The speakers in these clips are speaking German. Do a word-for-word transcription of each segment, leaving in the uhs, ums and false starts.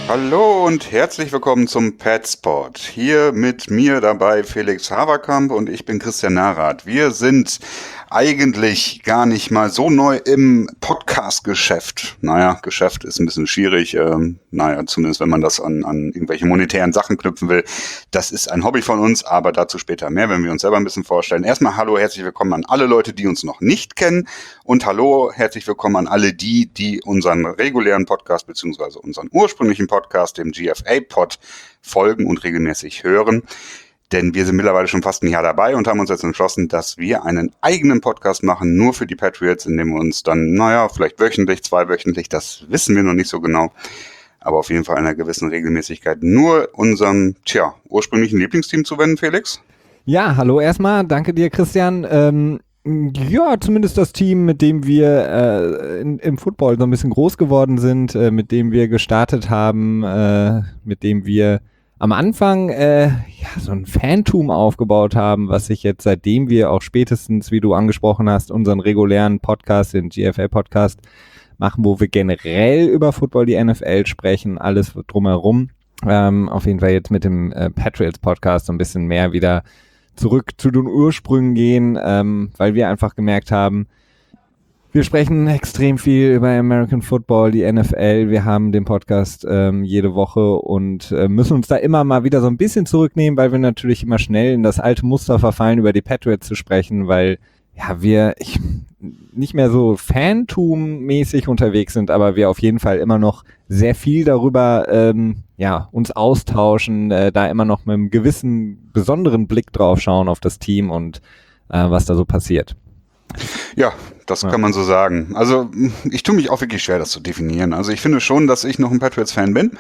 Hallo und herzlich willkommen zum Petspot. Hier mit mir dabei Felix Haverkamp und ich bin Christian Narath. Wir sind eigentlich gar nicht mal so neu im Podcast-Geschäft. Naja, Geschäft ist ein bisschen schwierig. Ähm, naja, zumindest wenn man das an, an irgendwelche monetären Sachen knüpfen will. Das ist ein Hobby von uns, aber dazu später mehr, wenn wir uns selber ein bisschen vorstellen. Erstmal hallo, herzlich willkommen an alle Leute, die uns noch nicht kennen. Und hallo, herzlich willkommen an alle die, die unseren regulären Podcast beziehungsweise unseren ursprünglichen Podcast, dem G F A-Pod, folgen und regelmäßig hören. Denn wir sind mittlerweile schon fast ein Jahr dabei und haben uns jetzt entschlossen, dass wir einen eigenen Podcast machen, nur für die Patriots, in dem wir uns dann, naja, vielleicht wöchentlich, zweiwöchentlich, das wissen wir noch nicht so genau, aber auf jeden Fall in einer gewissen Regelmäßigkeit nur unserem, tja, ursprünglichen Lieblingsteam zuwenden, Felix. Ja, hallo erstmal, danke dir, Christian. Ähm, ja, zumindest das Team, mit dem wir äh, in, im Football so ein bisschen groß geworden sind, äh, mit dem wir gestartet haben, äh, mit dem wir am Anfang äh, ja, so ein Fantum aufgebaut haben, was sich jetzt, seitdem wir auch spätestens, wie du angesprochen hast, unseren regulären Podcast, den G F A-Podcast machen, wo wir generell über Football, die N F L sprechen, alles drumherum. Ähm, auf jeden Fall jetzt mit dem äh, Patriots-Podcast so ein bisschen mehr wieder zurück zu den Ursprüngen gehen, ähm, weil wir einfach gemerkt haben, wir sprechen extrem viel über American Football, die N F L. Wir haben den Podcast ähm, jede Woche und äh, müssen uns da immer mal wieder so ein bisschen zurücknehmen, weil wir natürlich immer schnell in das alte Muster verfallen, über die Patriots zu sprechen, weil ja wir ich, nicht mehr so Fantum-mäßig unterwegs sind, aber wir auf jeden Fall immer noch sehr viel darüber ähm, ja uns austauschen, äh, da immer noch mit einem gewissen besonderen Blick drauf schauen auf das Team und äh, was da so passiert. Ja, das ja. kann man so sagen. Also ich tue mich auch wirklich schwer, das zu definieren. Also ich finde schon, dass ich noch ein Patriots-Fan bin,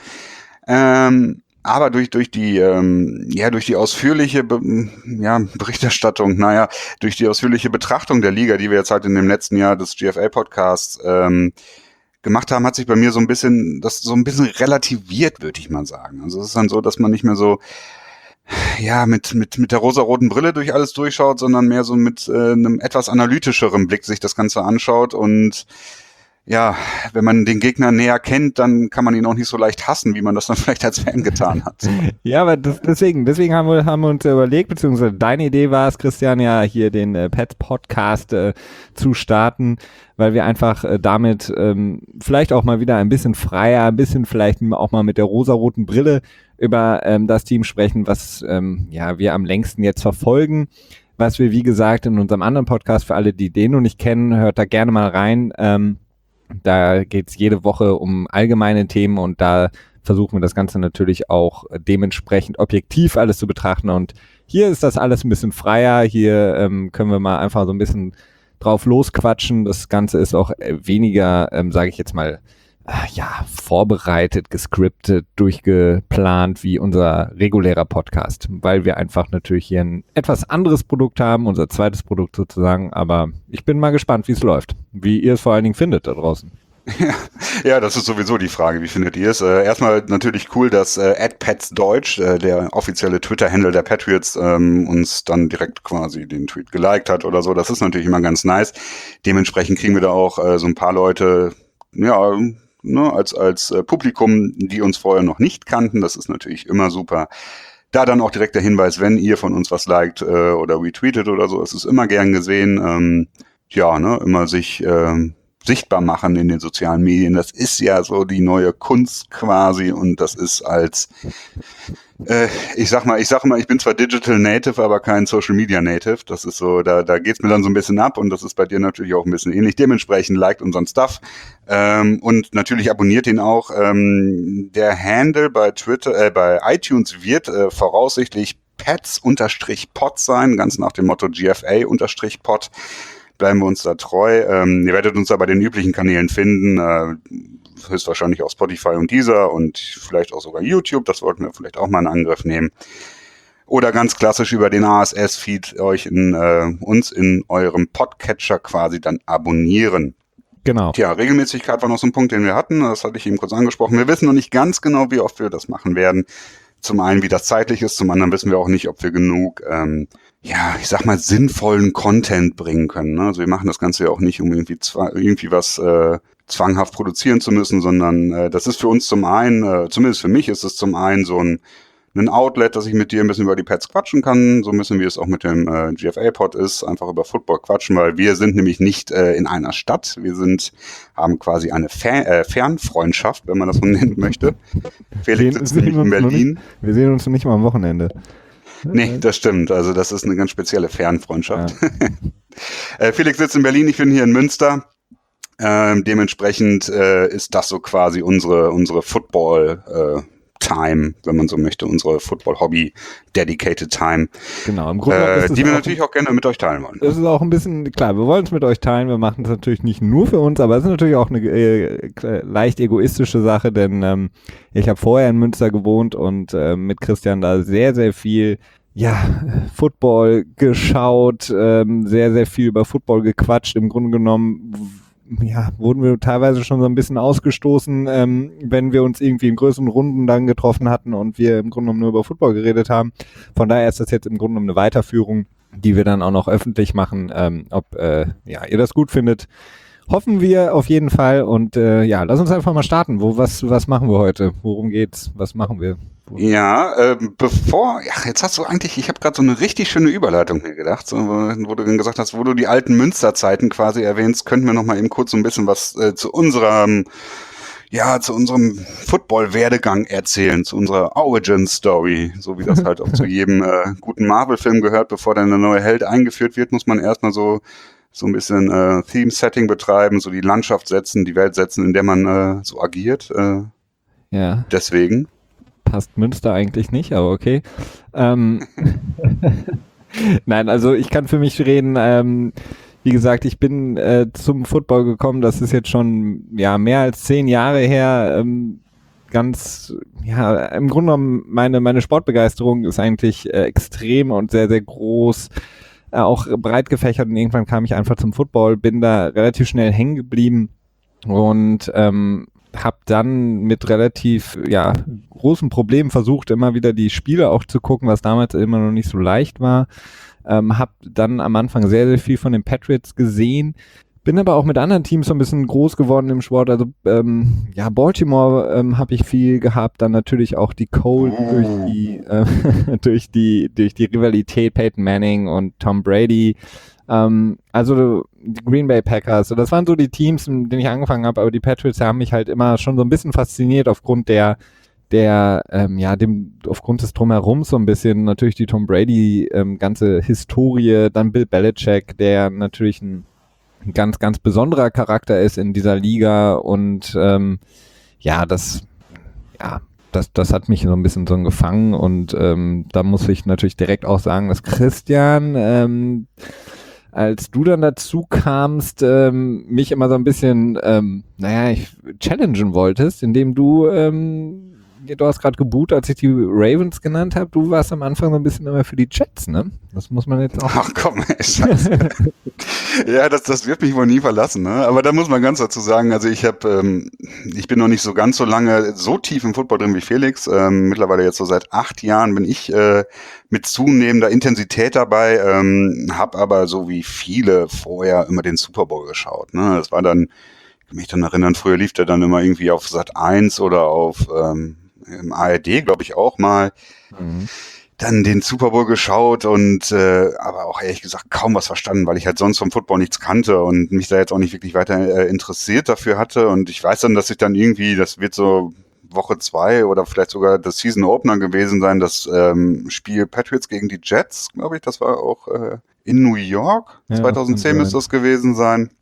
ähm, aber durch durch die ähm, ja durch die ausführliche Be- ja, Berichterstattung, naja, durch die ausführliche Betrachtung der Liga, die wir jetzt halt in dem letzten Jahr des G F A-Podcasts ähm, gemacht haben, hat sich bei mir so ein bisschen das so ein bisschen relativiert, würde ich mal sagen. Also es ist dann so, dass man nicht mehr so ja, mit, mit, mit der rosaroten Brille durch alles durchschaut, sondern mehr so mit äh, einem etwas analytischeren Blick sich das Ganze anschaut. Und ja, wenn man den Gegner näher kennt, dann kann man ihn auch nicht so leicht hassen, wie man das dann vielleicht als Fan getan hat. Ja, aber das, deswegen, deswegen haben wir, haben wir uns überlegt, beziehungsweise deine Idee war es, Christian, ja hier den äh, Pets-Podcast äh, zu starten, weil wir einfach äh, damit ähm, vielleicht auch mal wieder ein bisschen freier, ein bisschen vielleicht auch mal mit der rosaroten Brille über ähm, das Team sprechen, was ähm, ja wir am längsten jetzt verfolgen, was wir wie gesagt in unserem anderen Podcast, für alle, die den noch nicht kennen, hört da gerne mal rein. Ähm, da geht's jede Woche um allgemeine Themen und da versuchen wir das Ganze natürlich auch dementsprechend objektiv alles zu betrachten und hier ist das alles ein bisschen freier, hier ähm, können wir mal einfach so ein bisschen drauf losquatschen, das Ganze ist auch weniger, ähm, sage ich jetzt mal, ja, vorbereitet, gescriptet, durchgeplant wie unser regulärer Podcast, weil wir einfach natürlich hier ein etwas anderes Produkt haben, unser zweites Produkt sozusagen, aber ich bin mal gespannt, wie es läuft, wie ihr es vor allen Dingen findet da draußen. Ja, ja, das ist sowieso die Frage, wie findet ihr es? Äh, erstmal natürlich cool, dass äh, at petsdeutsch, äh, der offizielle Twitter-Handle der Patriots, ähm, uns dann direkt quasi den Tweet geliked hat oder so, das ist natürlich immer ganz nice. Dementsprechend kriegen wir da auch äh, so ein paar Leute, ja, Ne, als als äh, Publikum, die uns vorher noch nicht kannten, das ist natürlich immer super. Da dann auch direkt der Hinweis, wenn ihr von uns was liked äh, oder retweetet oder so, es ist immer gern gesehen. Ähm, ja, ne, immer sich äh, sichtbar machen in den sozialen Medien. Das ist ja so die neue Kunst quasi und das ist als äh, ich sag mal, ich sag mal, ich bin zwar Digital Native, aber kein Social Media Native. Das ist so, da da geht's mir dann so ein bisschen ab und das ist bei dir natürlich auch ein bisschen ähnlich. Dementsprechend liked unseren Stuff ähm, und natürlich abonniert ihn auch. Ähm, der Handle bei Twitter, äh, bei iTunes wird äh, voraussichtlich Pets-Pod sein, ganz nach dem Motto G F A-Pod. Bleiben wir uns da treu. Ähm, ihr werdet uns da bei den üblichen Kanälen finden, äh, höchstwahrscheinlich auch Spotify und Deezer und vielleicht auch sogar YouTube, das wollten wir vielleicht auch mal in Angriff nehmen. Oder ganz klassisch über den R S S-Feed euch in äh, uns in eurem Podcatcher quasi dann abonnieren. Genau. Tja, Regelmäßigkeit war noch so ein Punkt, den wir hatten, das hatte ich eben kurz angesprochen. Wir wissen noch nicht ganz genau, wie oft wir das machen werden. Zum einen, wie das zeitlich ist, zum anderen wissen wir auch nicht, ob wir genug ähm, ja, ich sag mal, sinnvollen Content bringen können. Ne? Also wir machen das Ganze ja auch nicht, um irgendwie zwar irgendwie was äh, zwanghaft produzieren zu müssen, sondern äh, das ist für uns zum einen, äh, zumindest für mich ist es zum einen so ein ein Outlet, dass ich mit dir ein bisschen über die Pets quatschen kann, so ein bisschen wie es auch mit dem äh, G F A-Pod ist, einfach über Football quatschen, weil wir sind nämlich nicht äh, in einer Stadt, wir sind, haben quasi eine Fer- äh, Fernfreundschaft, wenn man das so nennen möchte. Felix sitzt nämlich in Berlin. Nicht, wir sehen uns nicht mal am Wochenende. Nee, das stimmt, also das ist eine ganz spezielle Fernfreundschaft. Ja. äh, Felix sitzt in Berlin, ich bin hier in Münster. Ähm, dementsprechend äh, ist das so quasi unsere, unsere Football- äh, Time, wenn man so möchte, unsere Football-Hobby-Dedicated-Time, genau, im Grunde äh, ist die wir natürlich auch gerne mit euch teilen wollen. Das ist auch ein bisschen, klar, wir wollen es mit euch teilen, wir machen es natürlich nicht nur für uns, aber es ist natürlich auch eine äh, leicht egoistische Sache, denn ähm, ich habe vorher in Münster gewohnt und äh, mit Christian da sehr, sehr viel ja, Football geschaut, ähm, sehr, sehr viel über Football gequatscht, im Grunde genommen ja, wurden wir teilweise schon so ein bisschen ausgestoßen, ähm, wenn wir uns irgendwie in größeren Runden dann getroffen hatten und wir im Grunde genommen nur über Football geredet haben. Von daher ist das jetzt im Grunde genommen eine Weiterführung, die wir dann auch noch öffentlich machen. Ähm, ob äh, ja, ihr das gut findet, hoffen wir auf jeden Fall. Und äh, ja, lass uns einfach mal starten. Wo, was, was machen wir heute? Worum geht's? Was machen wir? Ja, äh, bevor, ja, jetzt hast du eigentlich, ich habe gerade so eine richtig schöne Überleitung mir gedacht, so, wo du dann gesagt hast, wo du die alten Münsterzeiten quasi erwähnst, könnten wir noch mal eben kurz so ein bisschen was äh, zu unserem, ja, zu unserem Football-Werdegang erzählen, zu unserer Origin-Story, so wie das halt auch zu jedem äh, guten Marvel-Film gehört. Bevor dann der neue Held eingeführt wird, muss man erstmal so so ein bisschen äh, Theme-Setting betreiben, so die Landschaft setzen, die Welt setzen, in der man äh, so agiert. Äh, ja. Deswegen. Passt Münster eigentlich nicht, aber okay. Ähm Nein, also ich kann für mich reden, ähm, wie gesagt, ich bin äh, zum Football gekommen, das ist jetzt schon ja mehr als zehn Jahre her, ähm, ganz, ja, im Grunde genommen meine, meine Sportbegeisterung ist eigentlich äh, extrem und sehr, sehr groß, äh, auch breit gefächert und irgendwann kam ich einfach zum Football, bin da relativ schnell hängen geblieben und ähm, habe dann mit relativ ja großen Problemen versucht, immer wieder die Spiele auch zu gucken, was damals immer noch nicht so leicht war. Ähm, habe dann am Anfang sehr, sehr viel von den Patriots gesehen. Bin aber auch mit anderen Teams so ein bisschen groß geworden im Sport. Also ähm, ja, Baltimore ähm, habe ich viel gehabt. Dann natürlich auch die Colts oh. durch die äh, durch die durch die Rivalität Peyton Manning und Tom Brady. Ähm, also die Green Bay Packers, so, das waren so die Teams, mit denen ich angefangen habe, aber die Patriots haben mich halt immer schon so ein bisschen fasziniert aufgrund der, der, ähm, ja, dem, aufgrund des Drumherums so ein bisschen, natürlich die Tom Brady, ähm, ganze Historie, dann Bill Belichick, der natürlich ein, ein ganz, ganz besonderer Charakter ist in dieser Liga und, ähm, ja, das, ja, das, das hat mich so ein bisschen so gefangen und, ähm, da muss ich natürlich direkt auch sagen, dass Christian, ähm, als du dann dazu kamst, ähm, mich immer so ein bisschen, ähm, naja, ich challengen wolltest, indem du, ähm, du hast gerade geboot, als ich die Ravens genannt habe, du warst am Anfang so ein bisschen immer für die Jets, ne? Das muss man jetzt auch... Ach komm, ey, Scheiße. Ja, das, das wird mich wohl nie verlassen, ne? Aber da muss man ganz dazu sagen, also ich habe, ähm, ich bin noch nicht so ganz so lange so tief im Football drin wie Felix. Ähm, mittlerweile jetzt so seit acht Jahren bin ich äh, mit zunehmender Intensität dabei, ähm, habe aber so wie viele vorher immer den Super Bowl geschaut, ne? Das war dann, ich kann mich dann erinnern, früher lief der dann immer irgendwie auf Sat eins oder auf ähm, im A R D, glaube ich, auch mal. Mhm. Dann den Super Bowl geschaut und äh, aber auch ehrlich gesagt kaum was verstanden, weil ich halt sonst vom Football nichts kannte und mich da jetzt auch nicht wirklich weiter äh, interessiert dafür hatte. Und ich weiß dann, dass ich dann irgendwie, das wird so Woche zwei oder vielleicht sogar das Season Opener gewesen sein, das ähm, Spiel Patriots gegen die Jets, glaube ich, das war auch äh, in New York. Ja, zweitausendzehn müsste das gewesen sein.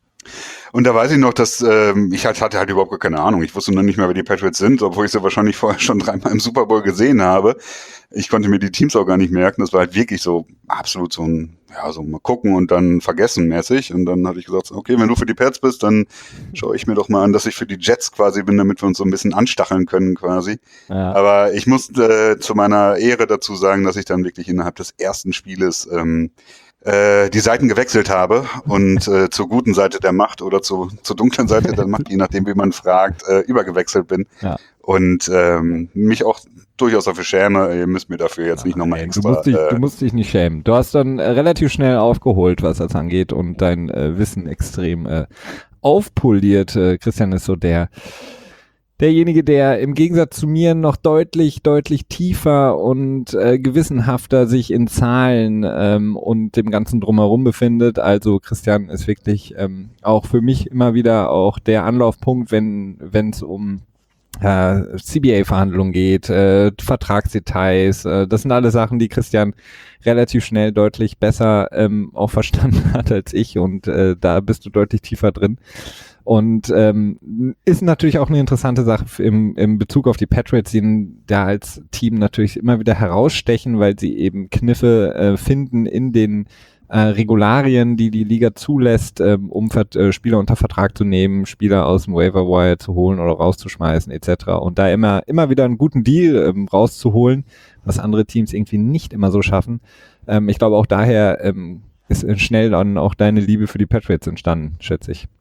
Und da weiß ich noch, dass ähm, ich halt hatte halt überhaupt gar keine Ahnung. Ich wusste noch nicht mehr, wer die Patriots sind, obwohl ich sie wahrscheinlich vorher schon dreimal im Super Bowl gesehen habe. Ich konnte mir die Teams auch gar nicht merken. Das war halt wirklich so absolut so ein, ja, so mal gucken und dann vergessen mäßig. Und dann hatte ich gesagt, okay, wenn du für die Pats bist, dann schaue ich mir doch mal an, dass ich für die Jets quasi bin, damit wir uns so ein bisschen anstacheln können quasi. Ja. Aber ich muss äh, zu meiner Ehre dazu sagen, dass ich dann wirklich innerhalb des ersten Spieles ähm, die Seiten gewechselt habe und äh, zur guten Seite der Macht oder zu, zur dunklen Seite der Macht, je nachdem, wie man fragt, äh, übergewechselt bin. Ja. Und ähm, mich auch durchaus dafür schäme, ihr müsst mir dafür jetzt ja, nicht nochmal extra... Du musst, dich, äh, du musst dich nicht schämen. Du hast dann äh, relativ schnell aufgeholt, was das angeht und dein äh, Wissen extrem äh, aufpoliert. Äh, Christian ist so der derjenige, der im Gegensatz zu mir noch deutlich, deutlich tiefer und äh, gewissenhafter sich in Zahlen ähm, und dem ganzen Drumherum befindet. Also Christian ist wirklich ähm, auch für mich immer wieder auch der Anlaufpunkt, wenn wenn es um äh, C B A-Verhandlungen geht, äh, Vertragsdetails. Äh, das sind alle Sachen, die Christian relativ schnell deutlich besser ähm, auch verstanden hat als ich und äh, da bist du deutlich tiefer drin. Und ähm, ist natürlich auch eine interessante Sache im, im Bezug auf die Patriots, die da als Team natürlich immer wieder herausstechen, weil sie eben Kniffe äh, finden in den äh, Regularien, die die Liga zulässt, ähm, um Ver- äh, Spieler unter Vertrag zu nehmen, Spieler aus dem Waiver Wire zu holen oder rauszuschmeißen et cetera. Und da immer immer wieder einen guten Deal ähm, rauszuholen, was andere Teams irgendwie nicht immer so schaffen. Ähm, ich glaube auch daher ähm, ist schnell dann auch deine Liebe für die Patriots entstanden, schätze ich.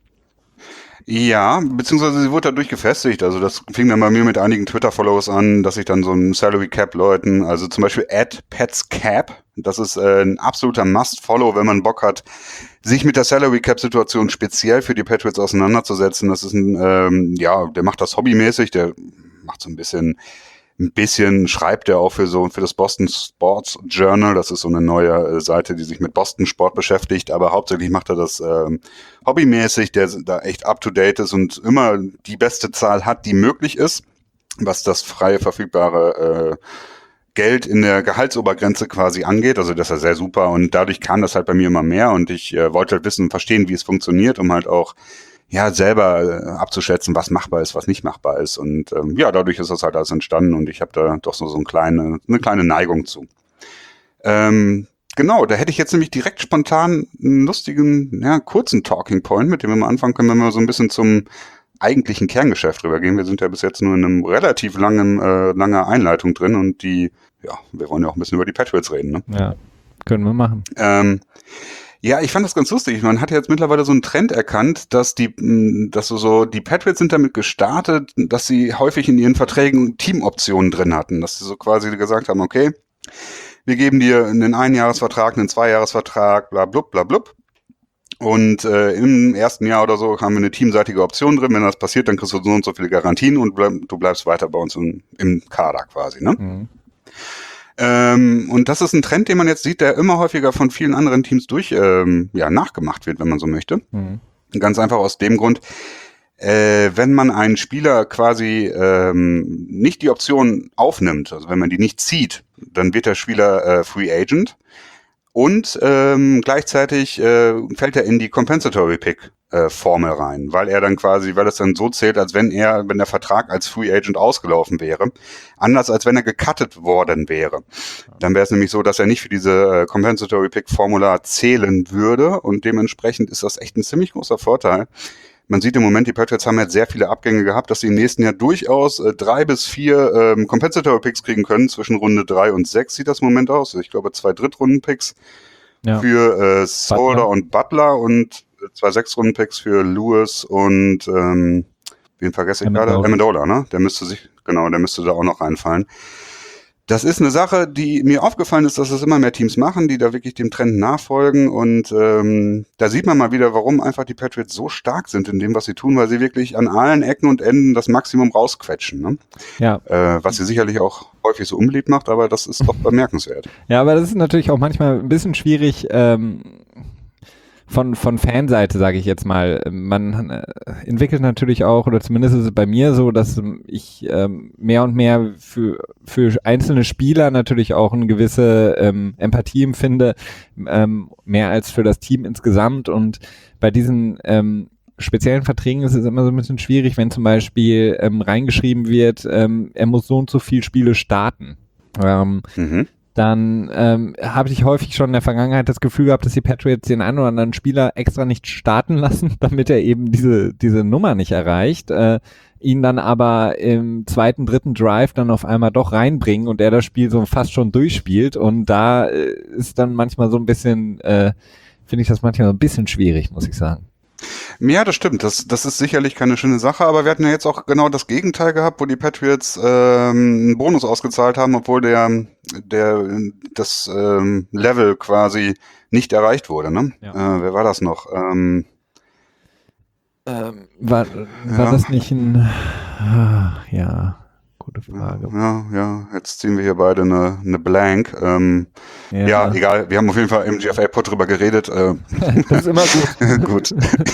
Ja, beziehungsweise sie wurde dadurch gefestigt. Also das fing dann bei mir mit einigen Twitter-Follows an, dass ich dann so einen Salary-Cap-Leuten, also zum Beispiel at PetsCap, das ist äh, ein absoluter Must-Follow, wenn man Bock hat, sich mit der Salary-Cap-Situation speziell für die Patriots auseinanderzusetzen. Das ist ein, ähm, ja, der macht das hobbymäßig, der macht so ein bisschen Ein bisschen schreibt er auch für so für das Boston Sports Journal. Das ist so eine neue äh, Seite, die sich mit Boston Sport beschäftigt. Aber hauptsächlich macht er das ähm, hobbymäßig, der da echt up to date ist und immer die beste Zahl hat, die möglich ist, was das freie verfügbare äh, Geld in der Gehaltsobergrenze quasi angeht. Also das ist ja sehr super und dadurch kam das halt bei mir immer mehr und ich äh, wollte halt wissen, verstehen, wie es funktioniert, um halt auch ja, selber äh, abzuschätzen, was machbar ist, was nicht machbar ist. Und ähm, ja, dadurch ist das halt alles entstanden und ich habe da doch so, so eine, kleine, eine kleine Neigung zu. Ähm, genau, da hätte ich jetzt nämlich direkt spontan einen lustigen, ja, kurzen Talking Point, mit dem wir mal anfangen können, wenn wir so ein bisschen zum eigentlichen Kerngeschäft rübergehen. Wir sind ja bis jetzt nur in einem relativ langen, äh, langer Einleitung drin und die, ja, wir wollen ja auch ein bisschen über die Patriots reden, ne? Ja, können wir machen. Ähm, Ja, ich fand das ganz lustig. Man hat ja jetzt mittlerweile so einen Trend erkannt, dass die, mh, dass so, so die Patriots sind damit gestartet, dass sie häufig in ihren Verträgen Teamoptionen drin hatten, dass sie so quasi gesagt haben, okay, wir geben dir einen Einjahresvertrag, einen Zweijahresvertrag, bla blub, bla blub. Und äh, im ersten Jahr oder so haben wir eine teamseitige Option drin. Wenn das passiert, dann kriegst du so und so viele Garantien und bleib, du bleibst weiter bei uns im, im Kader quasi, ne? Mhm. Ähm, und das ist ein Trend, den man jetzt sieht, der immer häufiger von vielen anderen Teams durch ähm, ja, nachgemacht wird, wenn man so möchte. Mhm. Ganz einfach aus dem Grund, äh, wenn man einen Spieler quasi ähm, nicht die Option aufnimmt, also wenn man die nicht zieht, dann wird der Spieler äh, Free Agent und ähm, gleichzeitig äh, fällt er in die Compensatory Pick äh, Formel rein, weil er dann quasi, weil es dann so zählt, als wenn er, wenn der Vertrag als Free Agent ausgelaufen wäre, anders als wenn er gecuttet worden wäre. Dann wäre es nämlich so, dass er nicht für diese äh, Compensatory Pick Formula zählen würde und dementsprechend ist das echt ein ziemlich großer Vorteil. Man sieht im Moment, die Patriots haben jetzt sehr viele Abgänge gehabt, dass sie im nächsten Jahr durchaus äh, drei bis vier ähm, Compensatory Picks kriegen können. Zwischen Runde drei und sechs sieht das im Moment aus. Ich glaube, zwei Drittrunden-Picks Ja. für äh, Solder Butler. und Butler und zwei Sechstrunden-Picks für Lewis und ähm, wen vergesse ich Amendola. gerade? Amendola, ne? Der müsste sich, genau, der müsste da auch noch reinfallen. Das ist eine Sache, die mir aufgefallen ist, dass es immer mehr Teams machen, die da wirklich dem Trend nachfolgen. Und ähm, da sieht man mal wieder, warum einfach die Patriots so stark sind in dem, was sie tun, weil sie wirklich an allen Ecken und Enden das Maximum rausquetschen. Ne? Ja. Äh, was sie sicherlich auch häufig so unbeliebt macht, aber das ist doch bemerkenswert. Ja, aber das ist natürlich auch manchmal ein bisschen schwierig ähm, von, von Fanseite, sage ich jetzt mal. Man äh, entwickelt natürlich auch, oder zumindest ist es bei mir so, dass ich ähm, mehr und mehr für, für einzelne Spieler natürlich auch eine gewisse ähm, Empathie empfinde, ähm, mehr als für das Team insgesamt. Und bei diesen ähm, speziellen Verträgen ist es immer so ein bisschen schwierig, wenn zum Beispiel ähm, reingeschrieben wird, ähm, er muss so und so viele Spiele starten. Ähm, Mhm. dann ähm, habe ich häufig schon in der Vergangenheit das Gefühl gehabt, dass die Patriots den einen oder anderen Spieler extra nicht starten lassen, damit er eben diese diese Nummer nicht erreicht, äh, ihn dann aber im zweiten, dritten Drive dann auf einmal doch reinbringen und er das Spiel so fast schon durchspielt und da äh, ist dann manchmal so ein bisschen, äh, finde ich das manchmal so ein bisschen schwierig, muss ich sagen. Ja, das stimmt. Das, das ist sicherlich keine schöne Sache, aber wir hatten ja jetzt auch genau das Gegenteil gehabt, wo die Patriots ähm, einen Bonus ausgezahlt haben, obwohl der, der das ähm, Level quasi nicht erreicht wurde. Ne? Ja. Äh, wer war das noch? Ähm, Ähm, war war Ja. das nicht ein, ah, ja, gute Frage. Ja, ja, jetzt ziehen wir hier beide eine, eine Blank. Ähm, Ja, ja, egal, wir haben auf jeden Fall im G F A-Pod drüber geredet. Äh, das ist immer gut. gut.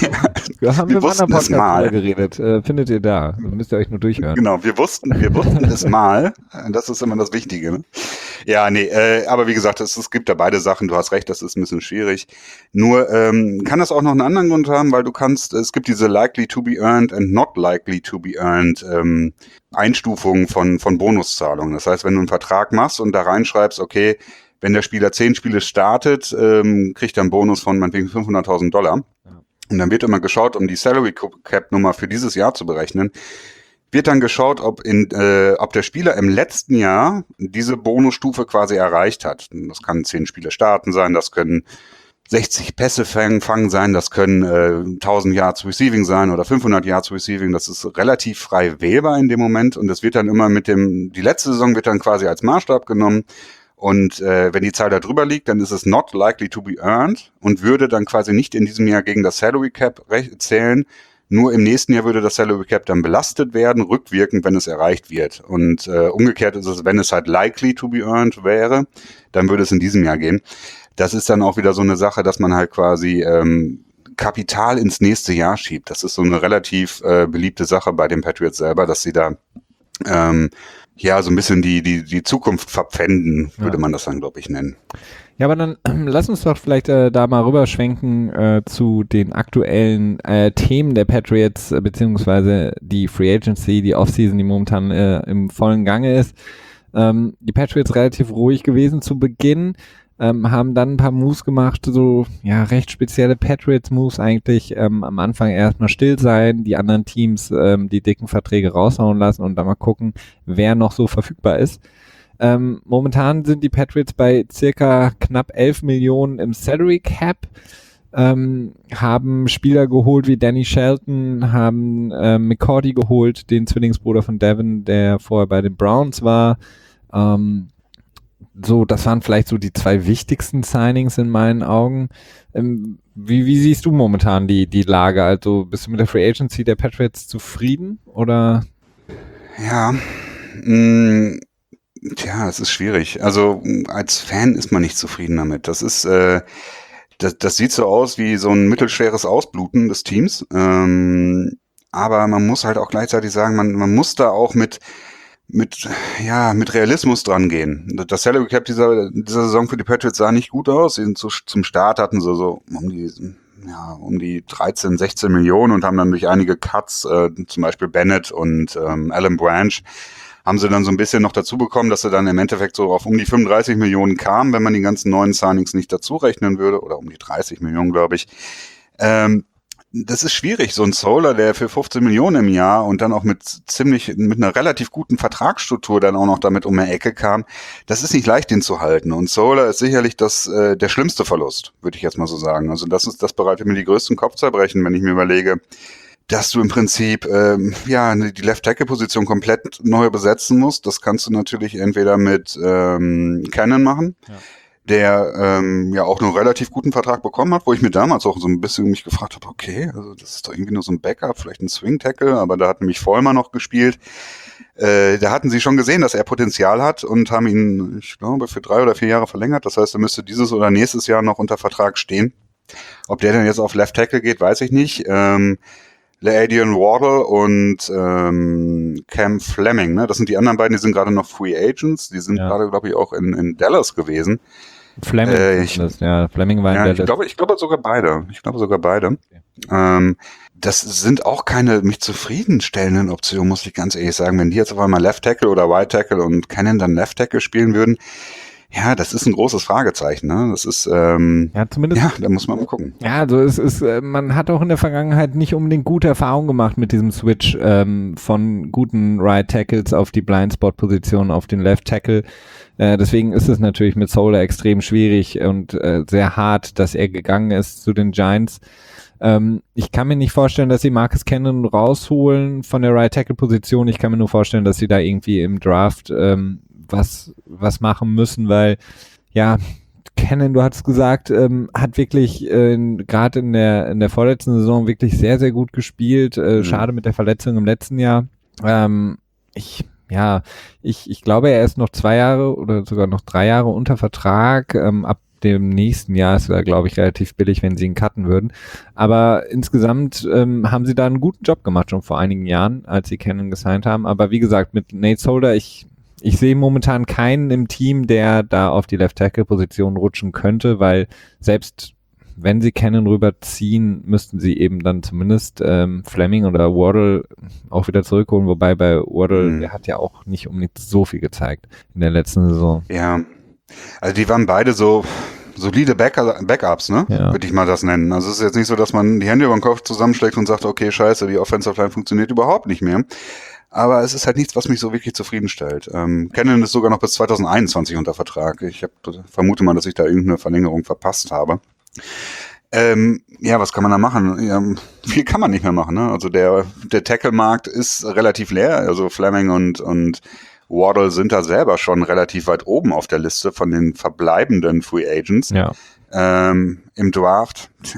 Wir haben Wir im anderen wussten es Podcast drüber mal. geredet. Äh, findet ihr da. Müsst ihr euch nur durchhören. Genau, wir wussten, wir wussten es mal. Das ist immer das Wichtige. Ne? Ja, nee, äh, aber wie gesagt, es, es gibt da beide Sachen. Du hast recht, das ist ein bisschen schwierig. Nur ähm, kann das auch noch einen anderen Grund haben, weil du kannst, es gibt diese likely to be earned and not likely to be earned ähm, Einstufungen von, von Bonuszahlungen. Das heißt, wenn du einen Vertrag machst und da reinschreibst, okay, wenn der Spieler zehn Spiele startet, ähm, kriegt er einen Bonus von meinetwegen fünfhunderttausend Dollar. Ja. Und dann wird immer geschaut, um die Salary Cap Nummer für dieses Jahr zu berechnen, wird dann geschaut, ob, in, äh, ob der Spieler im letzten Jahr diese Bonusstufe quasi erreicht hat. Das kann zehn Spiele starten sein, das können sechzig Pässe fangen sein, das können äh, tausend Yards Receiving sein oder fünfhundert Yards Receiving. Das ist relativ frei wählbar in dem Moment und das wird dann immer mit dem, die letzte Saison wird dann quasi als Maßstab genommen. Und äh, wenn die Zahl da drüber liegt, dann ist es not likely to be earned und würde dann quasi nicht in diesem Jahr gegen das Salary Cap zählen. Nur im nächsten Jahr würde das Salary Cap dann belastet werden, rückwirkend, wenn es erreicht wird. Und äh, umgekehrt ist es, wenn es halt likely to be earned wäre, dann würde es in diesem Jahr gehen. Das ist dann auch wieder so eine Sache, dass man halt quasi ähm, Kapital ins nächste Jahr schiebt. Das ist so eine relativ äh, beliebte Sache bei den Patriots selber, dass sie da ähm, ja so ein bisschen die die die Zukunft verpfänden, würde Ja. man das dann, glaube ich, nennen. Ja, aber dann ähm, lass uns doch vielleicht äh, da mal rüberschwenken äh, zu den aktuellen äh, Themen der Patriots, äh, beziehungsweise die Free Agency, die Offseason, die momentan äh, im vollen Gange ist. Ähm, die Patriots relativ ruhig gewesen zu Beginn, ähm, haben dann ein paar Moves gemacht, so ja recht spezielle Patriots-Moves eigentlich. Ähm, am Anfang erstmal still sein, die anderen Teams ähm, die dicken Verträge raushauen lassen und dann mal gucken, wer noch so verfügbar ist. Ähm, momentan sind die Patriots bei circa knapp elf Millionen im Salary Cap, ähm, haben Spieler geholt wie Danny Shelton, haben äh, McCourty geholt, den Zwillingsbruder von Devin, der vorher bei den Browns war. Ähm, so, das waren vielleicht so die zwei wichtigsten Signings in meinen Augen. Ähm, wie, wie siehst du momentan die, die Lage? Also bist du mit der Free Agency der Patriots zufrieden oder? Ja, mh, tja, es ist schwierig. Also als Fan ist man nicht zufrieden damit. Das ist, äh, das, das sieht so aus wie so ein mittelschweres Ausbluten des Teams. Ähm, aber man muss halt auch gleichzeitig sagen, man, man muss da auch mit mit ja mit Realismus dran gehen. Das Salary Cap dieser dieser Saison für die Patriots sah nicht gut aus. Sie sind so, zum Start hatten sie so um die ja um die dreizehn, sechzehn Millionen und haben dann durch einige Cuts, äh, zum Beispiel Bennett und ähm, Alan Branch, haben sie dann so ein bisschen noch dazu bekommen, dass sie dann im Endeffekt so auf um die fünfunddreißig Millionen kamen, wenn man die ganzen neuen Signings nicht dazu rechnen würde, oder um die dreißig Millionen, glaube ich. Ähm, das ist schwierig, so ein Solar, der für fünfzehn Millionen im Jahr und dann auch mit ziemlich, mit einer relativ guten Vertragsstruktur dann auch noch damit um die Ecke kam, das ist nicht leicht, den zu halten. Und Solar ist sicherlich das, äh, der schlimmste Verlust, würde ich jetzt mal so sagen. Also das ist, das bereitet mir die größten Kopfzerbrechen, wenn ich mir überlege, dass du im Prinzip ähm, ja die Left-Tackle-Position komplett neu besetzen musst. Das kannst du natürlich entweder mit ähm, Cannon machen, Ja. der ähm, ja auch einen relativ guten Vertrag bekommen hat, wo ich mir damals auch so ein bisschen mich gefragt habe, okay, also das ist doch irgendwie nur so ein Backup, vielleicht ein Swing-Tackle, aber da hat nämlich Vollmer noch gespielt. Äh, da hatten sie schon gesehen, dass er Potenzial hat und haben ihn, ich glaube, für drei oder vier Jahre verlängert. Das heißt, er müsste dieses oder nächstes Jahr noch unter Vertrag stehen. Ob der denn jetzt auf Left-Tackle geht, weiß ich nicht. Ähm, LaAdrian Wardle und ähm, Cam Fleming, ne? Das sind die anderen beiden, die sind gerade noch Free Agents. Die sind Ja. gerade, glaube ich, auch in, in Dallas gewesen. Fleming, Äh, ich- zumindest, ja, Fleming war in Ja, Dallas. ich glaube, ich glaube sogar beide. Ich glaube sogar beide. Ähm, das sind auch keine mich zufriedenstellenden Optionen, muss ich ganz ehrlich sagen. Wenn die jetzt auf einmal Left Tackle oder Right Tackle und Cannon dann Left Tackle spielen würden, ja, das ist ein großes Fragezeichen. Ne? Das ist, ähm, Ja, zumindest. ja, da muss man mal gucken. Ja, also es ist, äh, man hat auch in der Vergangenheit nicht unbedingt gute Erfahrungen gemacht mit diesem Switch ähm, von guten Right Tackles auf die Blindspot-Position auf den Left Tackle. Äh, deswegen ist es natürlich mit Solar extrem schwierig und äh, sehr hart, dass er gegangen ist zu den Giants. Ähm, ich kann mir nicht vorstellen, dass sie Marcus Cannon rausholen von der Right Tackle Position. Ich kann mir nur vorstellen, dass sie da irgendwie im Draft ähm, was was machen müssen, weil ja Cannon, du hast gesagt, ähm, hat wirklich äh, gerade in der in der vorletzten Saison wirklich sehr, sehr gut gespielt. Äh, mhm. Schade mit der Verletzung im letzten Jahr. Ähm, ich, ja, ich, ich glaube, er ist noch zwei Jahre oder sogar noch drei Jahre unter Vertrag. Ähm, ab dem nächsten Jahr ist er, glaube ich, relativ billig, wenn sie ihn cutten würden. Aber insgesamt ähm, haben sie da einen guten Job gemacht, schon vor einigen Jahren, als sie Cannon gesigned haben. Aber wie gesagt, mit Nate Solder, ich Ich sehe momentan keinen im Team, der da auf die Left-Tackle-Position rutschen könnte, weil selbst wenn sie Cannon rüberziehen, müssten sie eben dann zumindest ähm, Fleming oder Waddle auch wieder zurückholen, wobei bei Waddle, mhm. der hat ja auch nicht unbedingt so viel gezeigt in der letzten Saison. Ja, also die waren beide so solide Back- Backups, ne? Ja. Würde ich mal das nennen. Also es ist jetzt nicht so, dass man die Hände über den Kopf zusammenschlägt und sagt, okay, scheiße, die Offensive Line funktioniert überhaupt nicht mehr. Aber es ist halt nichts, was mich so wirklich zufriedenstellt. Ähm, Cannon ist sogar noch bis zwanzig einundzwanzig unter Vertrag. Ich hab, vermute mal, dass ich da irgendeine Verlängerung verpasst habe. Ähm, ja, was kann man da machen? Ja, viel kann man nicht mehr machen. Ne? Also der, der Tackle-Markt ist relativ leer. Also Fleming und, und Waddle sind da selber schon relativ weit oben auf der Liste von den verbleibenden Free Agents. Ja. Ähm, im Draft. Tja.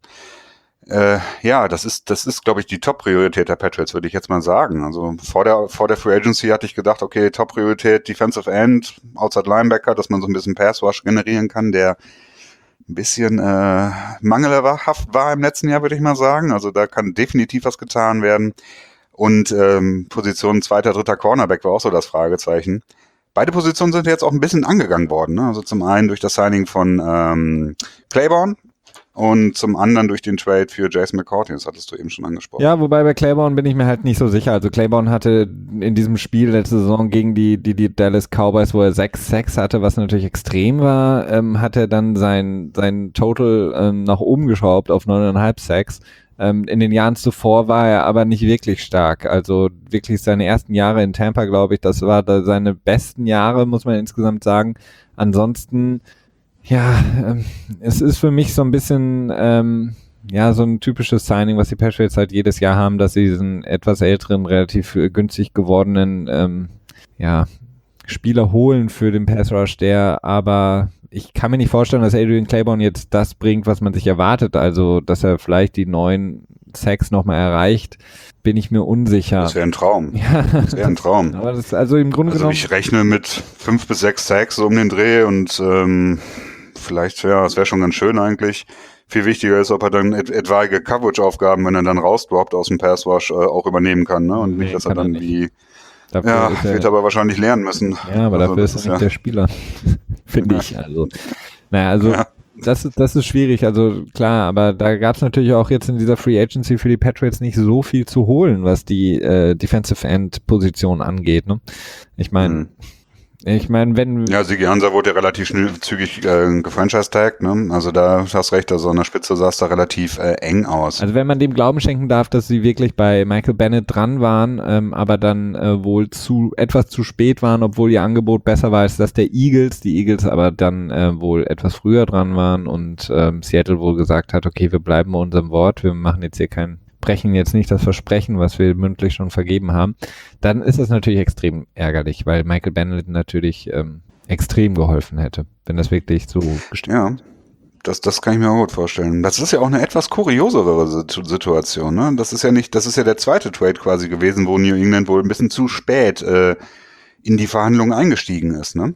Äh, ja, das ist, das ist, glaube ich, die Top-Priorität der Patriots, würde ich jetzt mal sagen. Also vor der, vor der Free Agency hatte ich gedacht, okay, Top-Priorität Defensive End, Outside Linebacker, dass man so ein bisschen Pass-Rush generieren kann, der ein bisschen äh, mangelhaft war im letzten Jahr, würde ich mal sagen. Also da kann definitiv was getan werden. Und ähm, Position zweiter, dritter Cornerback war auch so das Fragezeichen. Beide Positionen sind jetzt auch ein bisschen angegangen worden. Ne? Also zum einen durch das Signing von ähm, Claiborne und zum anderen durch den Trade für Jason McCourty, das hattest du eben schon angesprochen. Ja, wobei bei Claiborne bin ich mir halt nicht so sicher. Also Claiborne hatte in diesem Spiel letzte Saison gegen die, die, die Dallas Cowboys, wo er sechs Sacks hatte, was natürlich extrem war, ähm, hat er dann sein, sein Total ähm, nach oben geschraubt auf neuneinhalb Sacks. Ähm, in den Jahren zuvor war er aber nicht wirklich stark. Also wirklich seine ersten Jahre in Tampa, glaube ich, das war da seine besten Jahre, muss man insgesamt sagen. Ansonsten ja, ähm, es ist für mich so ein bisschen, ähm, ja, so ein typisches Signing, was die Patriots halt jedes Jahr haben, dass sie diesen etwas älteren, relativ äh, günstig gewordenen, ähm, ja, Spieler holen für den Pass Rush, der aber, ich kann mir nicht vorstellen, dass Adrian Claiborne jetzt das bringt, was man sich erwartet, also, dass er vielleicht die neuen Sacks nochmal erreicht, bin ich mir unsicher. Das wäre ein Traum. Ja. Das wäre ein Traum. Aber das, also im Grunde also genommen. Ich rechne mit fünf bis sechs Sacks so um den Dreh und, ähm, vielleicht, ja, das wäre schon ganz schön eigentlich. Viel wichtiger ist, ob er dann et- etwaige Coverage-Aufgaben, wenn er dann rausdroppt aus dem Pass-Rush, äh, auch übernehmen kann, ne? Und Nee, nicht, dass er kann er dann nicht. wie, Dafür ja, ist er, wird aber wahrscheinlich lernen müssen. ja, aber Also, dafür ist das er nicht ja, der Spieler, finde Ja. ich. Also, naja, also Ja. das ist das ist schwierig. Also klar, aber da gab es natürlich auch jetzt in dieser Free Agency für die Patriots nicht so viel zu holen, was die äh, Defensive End Position angeht. Ne? Ich meine, Mhm. ich meine, wenn Ja, Sigi Hansa wurde ja relativ schnell, zügig äh, gefranchise-tagged, ne? Also da hast recht, also an der Spitze sah es da relativ äh, eng aus. Also wenn man dem Glauben schenken darf, dass sie wirklich bei Michael Bennett dran waren, ähm, aber dann äh, wohl zu etwas zu spät waren, obwohl ihr Angebot besser war als das der Eagles, die Eagles aber dann äh, wohl etwas früher dran waren und ähm, Seattle wohl gesagt hat, okay, wir bleiben bei unserem Wort, wir machen jetzt hier kein, brechen jetzt nicht das Versprechen, was wir mündlich schon vergeben haben, dann ist das natürlich extrem ärgerlich, weil Michael Bennett natürlich ähm, extrem geholfen hätte, wenn das wirklich so gestimmt Ja. Das, das kann ich mir auch gut vorstellen. Das ist ja auch eine etwas kuriosere Situ- Situation, ne? Das ist ja nicht, das ist ja der zweite Trade quasi gewesen, wo New England wohl ein bisschen zu spät äh, in die Verhandlungen eingestiegen ist, ne?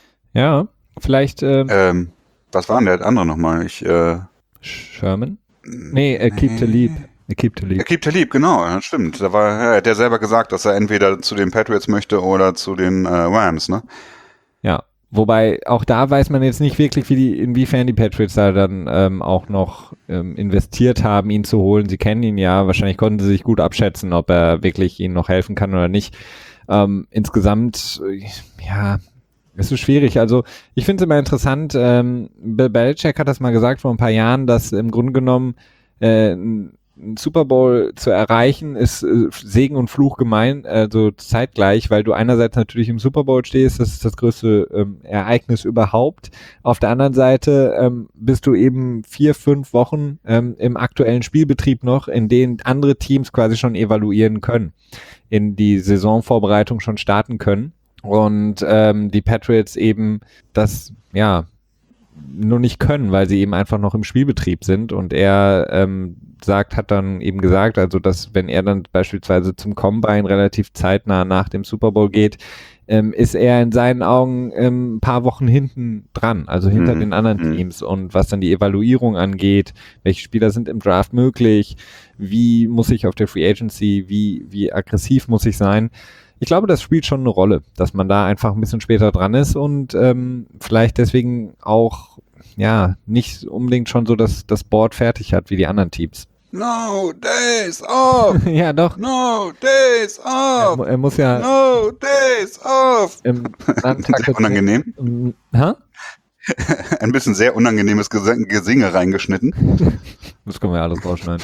Ja, vielleicht ähm, Ähm, was war denn der andere nochmal? Ich, äh, Sherman? Nee, er Keep Talib. Er Keep Talib. Er Keep Talib, genau, ja, stimmt. Da war, ja, hat er selber gesagt, dass er entweder zu den Patriots möchte oder zu den äh, Rams, ne? Ja, wobei auch da weiß man jetzt nicht wirklich, wie die, inwiefern die Patriots da dann ähm, auch noch ähm, investiert haben, ihn zu holen. Sie kennen ihn ja, wahrscheinlich konnten sie sich gut abschätzen, ob er wirklich ihnen noch helfen kann oder nicht. Ähm, insgesamt, äh, ja, es ist schwierig. Also ich finde es immer interessant, ähm, Bill Belichick hat das mal gesagt vor ein paar Jahren, dass im Grunde genommen äh, ein ein Super Bowl zu erreichen, ist äh, Segen und Fluch gemein, also zeitgleich, weil du einerseits natürlich im Super Bowl stehst, das ist das größte ähm, Ereignis überhaupt. Auf der anderen Seite ähm, bist du eben vier, fünf Wochen ähm, im aktuellen Spielbetrieb noch, in denen andere Teams quasi schon evaluieren können, in die Saisonvorbereitung schon starten können und ähm, die Patriots eben das, ja, nur nicht können, weil sie eben einfach noch im Spielbetrieb sind. Und er ähm, sagt, hat dann eben gesagt, also dass wenn er dann beispielsweise zum Combine relativ zeitnah nach dem Super Bowl geht, ähm, ist er in seinen Augen ähm, ein paar Wochen hinten dran, also hinter Mhm. den anderen Mhm. Teams. Und was dann die Evaluierung angeht, welche Spieler sind im Draft möglich, wie muss ich auf der Free Agency, wie, wie aggressiv muss ich sein. Ich glaube, das spielt schon eine Rolle, dass man da einfach ein bisschen später dran ist und ähm, vielleicht deswegen auch ja nicht unbedingt schon so das, das Board fertig hat wie die anderen Teams. No days off! Ja, doch. No days Er, off! mu- er muss ja No days off! im Sehr unangenehm. Ähm, hä? Ein bisschen sehr unangenehmes Gesang, Gesinge reingeschnitten. Das können wir alles rausschneiden.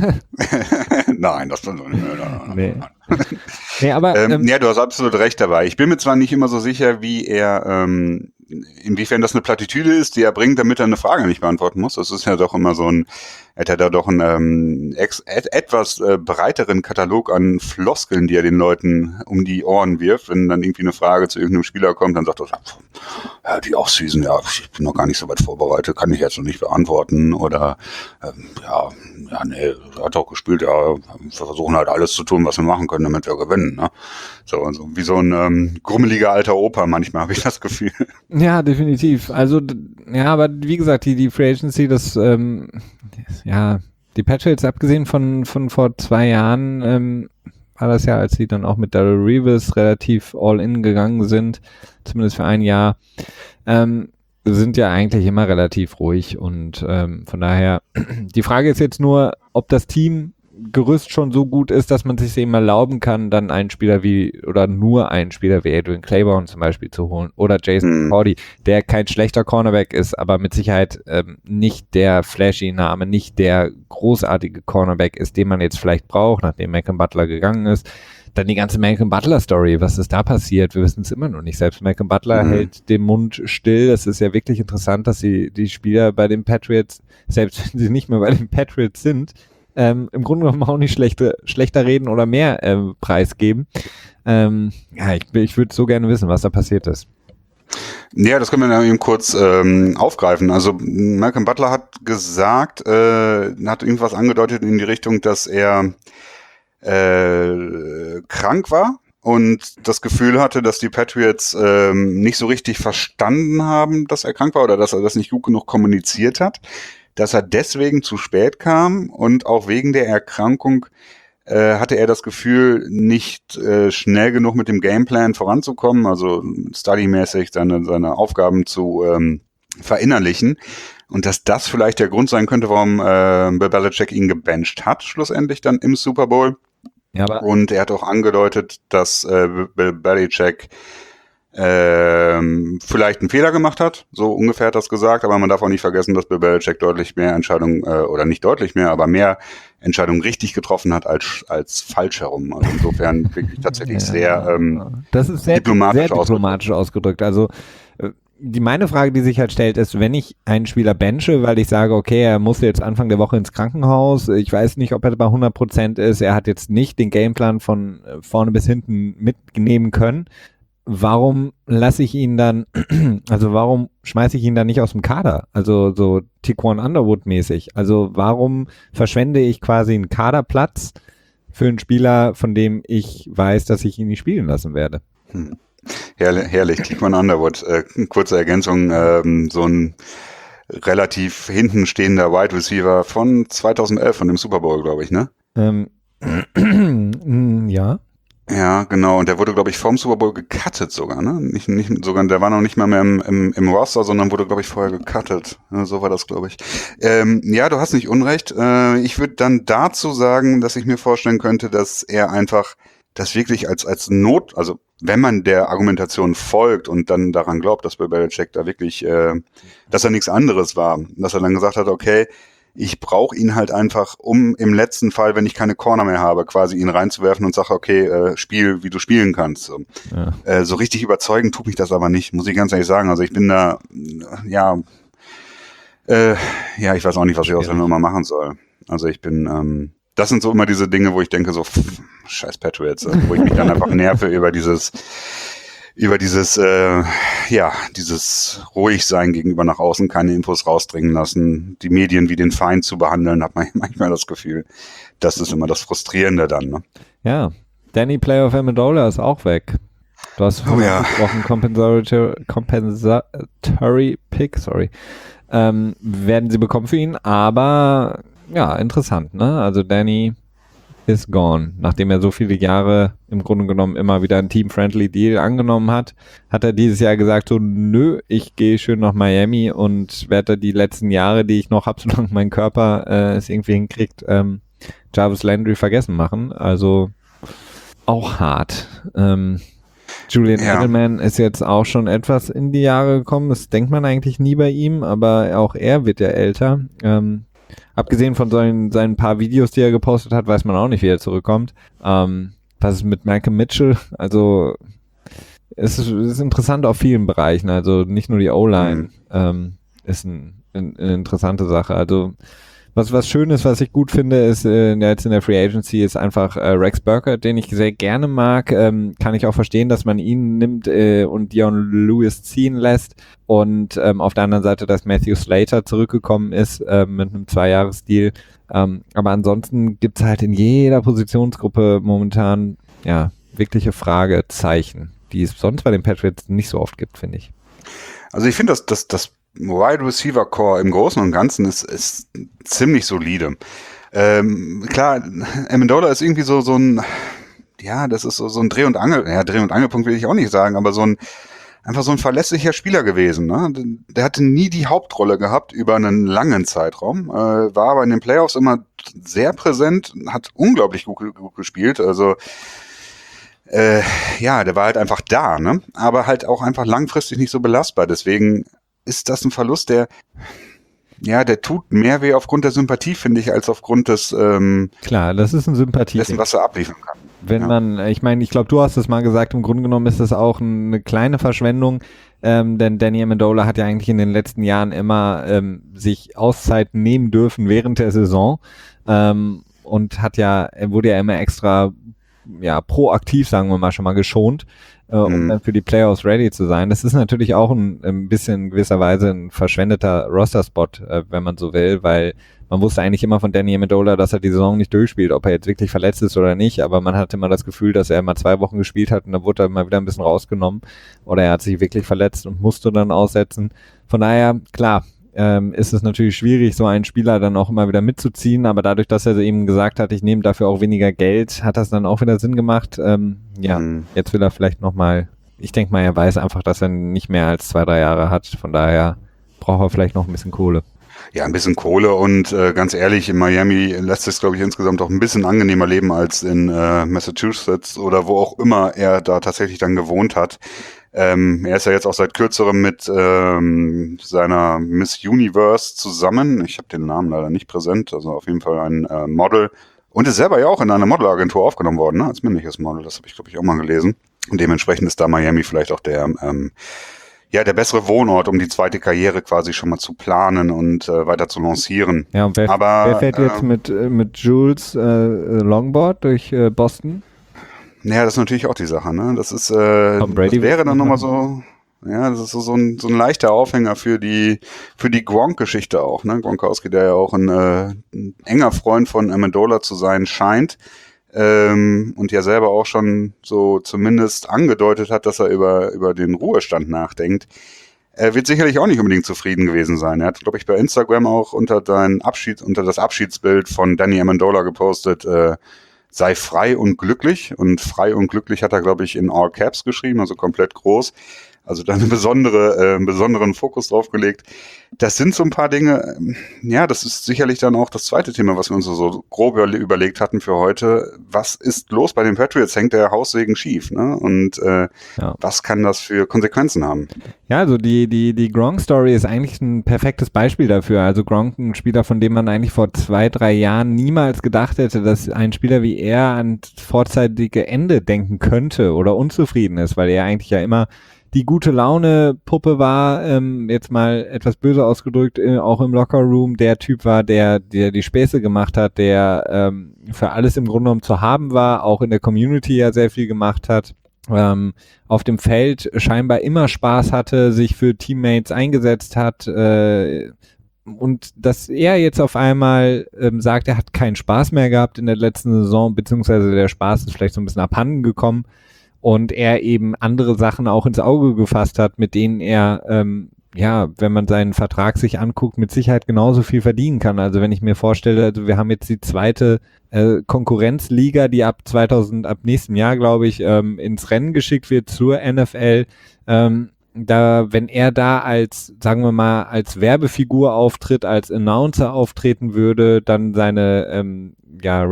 Nein, das stimmt nicht. Nein, nein, nein, Nee. nein. Nee, aber Ähm, ähm, ja, du hast absolut recht dabei. Ich bin mir zwar nicht immer so sicher, wie er, ähm, inwiefern das eine Plattitüde ist, die er bringt, damit er eine Frage nicht beantworten muss. Das ist ja doch immer so ein, er hat ja da doch einen ähm, ex, et, etwas äh, breiteren Katalog an Floskeln, die er den Leuten um die Ohren wirft. Wenn dann irgendwie eine Frage zu irgendeinem Spieler kommt, dann sagt er, ja, die Offseason, ja, ich bin noch gar nicht so weit vorbereitet, kann ich jetzt noch nicht beantworten. Oder ähm, ja, ja, nee, er hat auch gespielt, ja, wir versuchen halt alles zu tun, was wir machen können, damit wir gewinnen. Ne? So, also wie so ein ähm, grummeliger alter Opa, manchmal habe ich das Gefühl. ja, definitiv. Also d- ja, aber wie gesagt, die, die Free Agency, das ähm, ja, die Patriots, abgesehen von, von vor zwei Jahren, ähm, war das ja, als sie dann auch mit Darrell Reeves relativ all-in gegangen sind, zumindest für ein Jahr, ähm, sind ja eigentlich immer relativ ruhig und ähm, von daher, die Frage ist jetzt nur, ob das Teamgerüst schon so gut ist, dass man sich eben erlauben kann, dann einen Spieler wie, oder nur einen Spieler wie Adrian Claiborne zum Beispiel zu holen oder Jason Hm. Cordy, der kein schlechter Cornerback ist, aber mit Sicherheit ähm, nicht der flashy Name, nicht der großartige Cornerback ist, den man jetzt vielleicht braucht, nachdem Malcolm Butler gegangen ist. Dann die ganze Malcolm Butler Story, was ist da passiert? Wir wissen es immer noch nicht. Selbst Malcolm Butler Mhm. hält den Mund still. Es ist ja wirklich interessant, dass sie die Spieler bei den Patriots, selbst wenn sie nicht mehr bei den Patriots sind, ähm, im Grunde genommen auch nicht schlechte, schlechter reden oder mehr ähm, preisgeben. Ähm, ja, ich, ich würde so gerne wissen, was da passiert ist. Ja, das können wir dann eben kurz ähm, aufgreifen. Also Malcolm Butler hat gesagt, äh, hat irgendwas angedeutet in die Richtung, dass er äh, krank war und das Gefühl hatte, dass die Patriots ähm, nicht so richtig verstanden haben, dass er krank war oder dass er das nicht gut genug kommuniziert hat, dass er deswegen zu spät kam und auch wegen der Erkrankung äh, hatte er das Gefühl, nicht äh, schnell genug mit dem Gameplan voranzukommen, also studymäßig seine, seine Aufgaben zu ähm, verinnerlichen. Und dass das vielleicht der Grund sein könnte, warum äh, Bill Belichick ihn gebencht hat, schlussendlich dann im Super Bowl. Ja, aber Und er hat auch angedeutet, dass äh, Bill Belichick ähm, vielleicht einen Fehler gemacht hat. So ungefähr hat er das gesagt. Aber man darf auch nicht vergessen, dass Bill Belichick deutlich mehr Entscheidungen, äh, oder nicht deutlich mehr, aber mehr Entscheidungen richtig getroffen hat als, als falsch herum. Also insofern wirklich tatsächlich ja, sehr ähm, das ist sehr diplomatisch sehr diplomatisch ausgedrückt. Also äh, die meine Frage, die sich halt stellt, ist, wenn ich einen Spieler benche, weil ich sage, okay, er muss jetzt Anfang der Woche ins Krankenhaus, ich weiß nicht, ob er bei hundert Prozent ist, er hat jetzt nicht den Gameplan von äh, vorne bis hinten mitnehmen können, warum lasse ich ihn dann, also warum schmeiße ich ihn dann nicht aus dem Kader? Also so Tiquan Underwood mäßig. Also warum verschwende ich quasi einen Kaderplatz für einen Spieler, von dem ich weiß, dass ich ihn nicht spielen lassen werde? Hm. Herrlich, herrlich. Tiquan Underwood. Äh, kurze Ergänzung, ähm, so ein relativ hinten stehender Wide Receiver von zweitausendelf, von dem Super Bowl, glaube ich, ne? Ähm, ja. Ja, genau. Und der wurde, glaube ich, vorm Super Bowl gecuttet sogar, ne? Nicht, nicht, sogar, der war noch nicht mal mehr im, im, im Roster, sondern wurde, glaube ich, vorher gecuttet. Ja, so war das, glaube ich. Ähm, ja, du hast nicht Unrecht. Äh, ich würde dann dazu sagen, dass ich mir vorstellen könnte, dass er einfach das wirklich als, als Not, also wenn man der Argumentation folgt und dann daran glaubt, dass Bill Belichick da wirklich, äh, dass er nichts anderes war, dass er dann gesagt hat, okay, ich brauche ihn halt einfach, um im letzten Fall, wenn ich keine Corner mehr habe, quasi ihn reinzuwerfen und sage, okay, äh, spiel, wie du spielen kannst. So. Ja. Äh, so richtig überzeugend tut mich das aber nicht, muss ich ganz ehrlich sagen. Also ich bin da, ja, äh, ja, ich weiß auch nicht, was ich aus der Nummer machen soll. Also ich bin, ähm, das sind so immer diese Dinge, wo ich denke so, pff, scheiß Patriots, also wo ich mich dann einfach nerve über dieses, über dieses, äh, ja, dieses ruhig sein gegenüber nach außen, keine Infos rausdringen lassen, die Medien wie den Feind zu behandeln, hat man manchmal das Gefühl, das ist immer das Frustrierende dann, ne? Ja, Danny Player of Amendola ist auch weg. Du hast Oh ja. Wochen Compensatory, Compensatory Pick, sorry, ähm, werden sie bekommen für ihn, aber ja, interessant, ne? Also Danny is gone. Nachdem er so viele Jahre im Grunde genommen immer wieder ein Team-Friendly Deal angenommen hat, hat er dieses Jahr gesagt so, nö, ich gehe schön nach Miami und werde die letzten Jahre, die ich noch habe, solange mein Körper äh, es irgendwie hinkriegt, ähm, Jarvis Landry vergessen machen. Also auch hart. Ähm, Julian Ja. Edelman ist jetzt auch schon etwas in die Jahre gekommen. Das denkt man eigentlich nie bei ihm, aber auch er wird ja älter. Ähm, Abgesehen von seinen, seinen paar Videos, die er gepostet hat, weiß man auch nicht, wie er zurückkommt. Ähm, was ist mit Malcolm Mitchell? Also es ist, es ist interessant auf vielen Bereichen. Also nicht nur die O-Line Mhm. ähm, ist ein, ein, eine interessante Sache. Also was was schön ist, was ich gut finde, ist äh, jetzt in der Free Agency ist einfach äh, Rex Burkhardt, den ich sehr gerne mag. Ähm, kann ich auch verstehen, dass man ihn nimmt äh, und Dion Lewis ziehen lässt. Und ähm, auf der anderen Seite, dass Matthew Slater zurückgekommen ist äh, mit einem Zwei-Jahres-Deal. Ähm, aber ansonsten gibt's halt in jeder Positionsgruppe momentan ja wirkliche Fragezeichen, die es sonst bei den Patriots nicht so oft gibt, finde ich. Also ich finde, dass das, das Wide Receiver Core im Großen und Ganzen ist, ist ziemlich solide. Ähm, klar, Amendola ist irgendwie so, so ein, ja, das ist so, so ein Dreh- und Angel, ja, Dreh- und Angelpunkt will ich auch nicht sagen, aber so ein, einfach so ein verlässlicher Spieler gewesen, ne? Der hatte nie die Hauptrolle gehabt über einen langen Zeitraum, äh, war aber in den Playoffs immer sehr präsent, hat unglaublich gut, gut gespielt, also äh, ja, der war halt einfach da, ne? Aber halt auch einfach langfristig nicht so belastbar. Deswegen ist das ein Verlust, der, ja, der tut mehr weh aufgrund der Sympathie, finde ich, als aufgrund des ähm, Klar, das ist ein Sympathie. dessen, was er abliefern kann. Wenn Ja. man, ich meine, ich glaube, du hast es mal gesagt, im Grunde genommen ist das auch eine kleine Verschwendung, ähm, denn Danny Amendola hat ja eigentlich in den letzten Jahren immer ähm, sich Auszeiten nehmen dürfen während der Saison ähm, und hat ja, er wurde ja immer extra ja, proaktiv, sagen wir mal, schon mal geschont, äh, um Mhm. dann für die Playoffs ready zu sein. Das ist natürlich auch ein, ein bisschen in gewisser Weise ein verschwendeter Roster-Spot, äh, wenn man so will, weil man wusste eigentlich immer von Danny Amendola, dass er die Saison nicht durchspielt, ob er jetzt wirklich verletzt ist oder nicht, aber man hatte immer das Gefühl, dass er mal zwei Wochen gespielt hat und dann wurde er mal wieder ein bisschen rausgenommen oder er hat sich wirklich verletzt und musste dann aussetzen. Von daher, klar, ähm, ist es natürlich schwierig, so einen Spieler dann auch immer wieder mitzuziehen, aber dadurch, dass er eben gesagt hat, ich nehme dafür auch weniger Geld, hat das dann auch wieder Sinn gemacht. Ähm, ja, Mhm. jetzt will er vielleicht nochmal, ich denke mal, er weiß einfach, dass er nicht mehr als zwei, drei Jahre hat, von daher braucht er vielleicht noch ein bisschen Kohle. Ja, ein bisschen Kohle und äh, ganz ehrlich, in Miami lässt es, glaube ich, insgesamt auch ein bisschen angenehmer leben als in äh, Massachusetts oder wo auch immer er da tatsächlich dann gewohnt hat. Ähm, er ist ja jetzt auch seit kürzerem mit ähm, seiner Miss Universe zusammen. Ich habe den Namen leider nicht präsent, also auf jeden Fall ein äh, Model. Und ist selber ja auch in einer Modelagentur aufgenommen worden, ne? Als männliches Model. Das habe ich, glaube ich, auch mal gelesen. Und dementsprechend ist da Miami vielleicht auch der ähm, ja, der bessere Wohnort, um die zweite Karriere quasi schon mal zu planen und äh, weiter zu lancieren. Ja, und wer, Aber, wer fährt äh, jetzt mit, äh, mit Jules äh, Longboard durch äh, Boston? Naja, das ist natürlich auch die Sache, ne? Das ist, äh, Tom Brady das wäre wird's dann nicht nochmal so, ja, das ist so, so, ein, so ein leichter Aufhänger für die, für die Gronk-Geschichte auch, ne? Gronkowski, der ja auch ein, äh, ein enger Freund von Amendola zu sein scheint, ähm, und ja selber auch schon so zumindest angedeutet hat, dass er über, über den Ruhestand nachdenkt. Er wird sicherlich auch nicht unbedingt zufrieden gewesen sein. Er hat, glaube ich, bei Instagram auch unter dein Abschied, unter das Abschiedsbild von Danny Amendola gepostet, äh, sei frei und glücklich. Und frei und glücklich hat er, glaube ich, in All Caps geschrieben, also komplett groß. Also da eine besondere, äh, einen besonderen Fokus drauf gelegt. Das sind so ein paar Dinge, ähm, ja, das ist sicherlich dann auch das zweite Thema, was wir uns so grob überle- überlegt hatten für heute. Was ist los bei den Patriots? Hängt der Haussegen schief, ne? Und äh, Ja. was kann das für Konsequenzen haben? Ja, also die, die, die Gronk-Story ist eigentlich ein perfektes Beispiel dafür. Also Gronk, ein Spieler, von dem man eigentlich vor zwei, drei Jahren niemals gedacht hätte, dass ein Spieler wie er an vorzeitige Ende denken könnte oder unzufrieden ist, weil er eigentlich ja immer die gute Laune-Puppe war, ähm, jetzt mal etwas böse ausgedrückt, äh, auch im Lockerroom der Typ war, der, der die Späße gemacht hat, der ähm, für alles im Grunde genommen zu haben war, auch in der Community ja sehr viel gemacht hat. ähm, auf dem Feld scheinbar immer Spaß hatte, sich für Teammates eingesetzt hat, äh, und dass er jetzt auf einmal ähm, sagt, er hat keinen Spaß mehr gehabt in der letzten Saison, beziehungsweise der Spaß ist vielleicht so ein bisschen abhanden gekommen und er eben andere Sachen auch ins Auge gefasst hat, mit denen er, ähm, ja, wenn man seinen Vertrag sich anguckt, mit Sicherheit genauso viel verdienen kann. Also wenn ich mir vorstelle, also wir haben jetzt die zweite äh, Konkurrenzliga, die ab zweitausend, ab nächsten Jahr, glaube ich, ähm, ins Rennen geschickt wird zur N F L, ähm, da, wenn er da als, sagen wir mal, als Werbefigur auftritt, als Announcer auftreten würde, dann seine ähm, ja,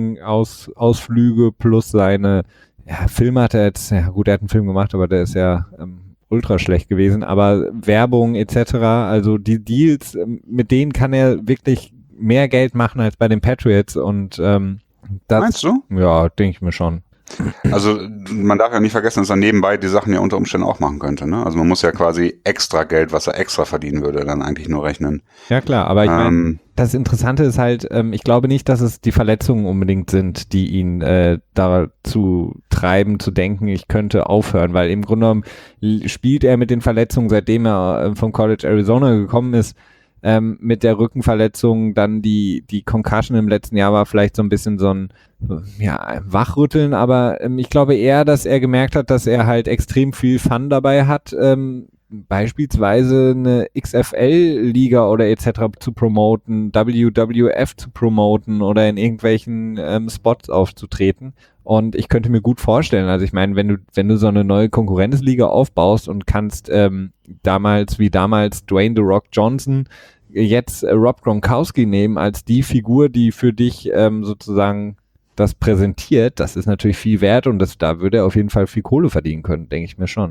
Wrestling-Ausflüge plus seine, ja, Filme hat er jetzt, ja gut, er hat einen Film gemacht, aber der ist ja ähm, ultra schlecht gewesen, aber Werbung et cetera, also die Deals, mit denen kann er wirklich mehr Geld machen als bei den Patriots und ähm, das, meinst du? Ja, denke ich mir schon. Also man darf ja nicht vergessen, dass er nebenbei die Sachen ja unter Umständen auch machen könnte. Ne? Also man muss ja quasi extra Geld, was er extra verdienen würde, dann eigentlich nur rechnen. Ja klar, aber ich meine, Ähm, das Interessante ist halt, ähm, ich glaube nicht, dass es die Verletzungen unbedingt sind, die ihn äh, dazu treiben, zu denken, ich könnte aufhören, weil im Grunde genommen l- spielt er mit den Verletzungen, seitdem er äh, vom College Arizona gekommen ist, ähm, mit der Rückenverletzung, dann die, die Concussion im letzten Jahr war vielleicht so ein bisschen so ein, ja, Wachrütteln, aber ähm, ich glaube eher, dass er gemerkt hat, dass er halt extrem viel Fun dabei hat, ähm, beispielsweise eine X F L-Liga oder et cetera zu promoten, W W F zu promoten oder in irgendwelchen ähm, Spots aufzutreten. Und ich könnte mir gut vorstellen, also ich meine, wenn du, wenn du so eine neue Konkurrenzliga aufbaust und kannst ähm, damals, wie damals Dwayne The Rock Johnson, jetzt äh, Rob Gronkowski nehmen als die Figur, die für dich ähm, sozusagen das präsentiert, das ist natürlich viel wert und das, da würde er auf jeden Fall viel Kohle verdienen können, denke ich mir schon.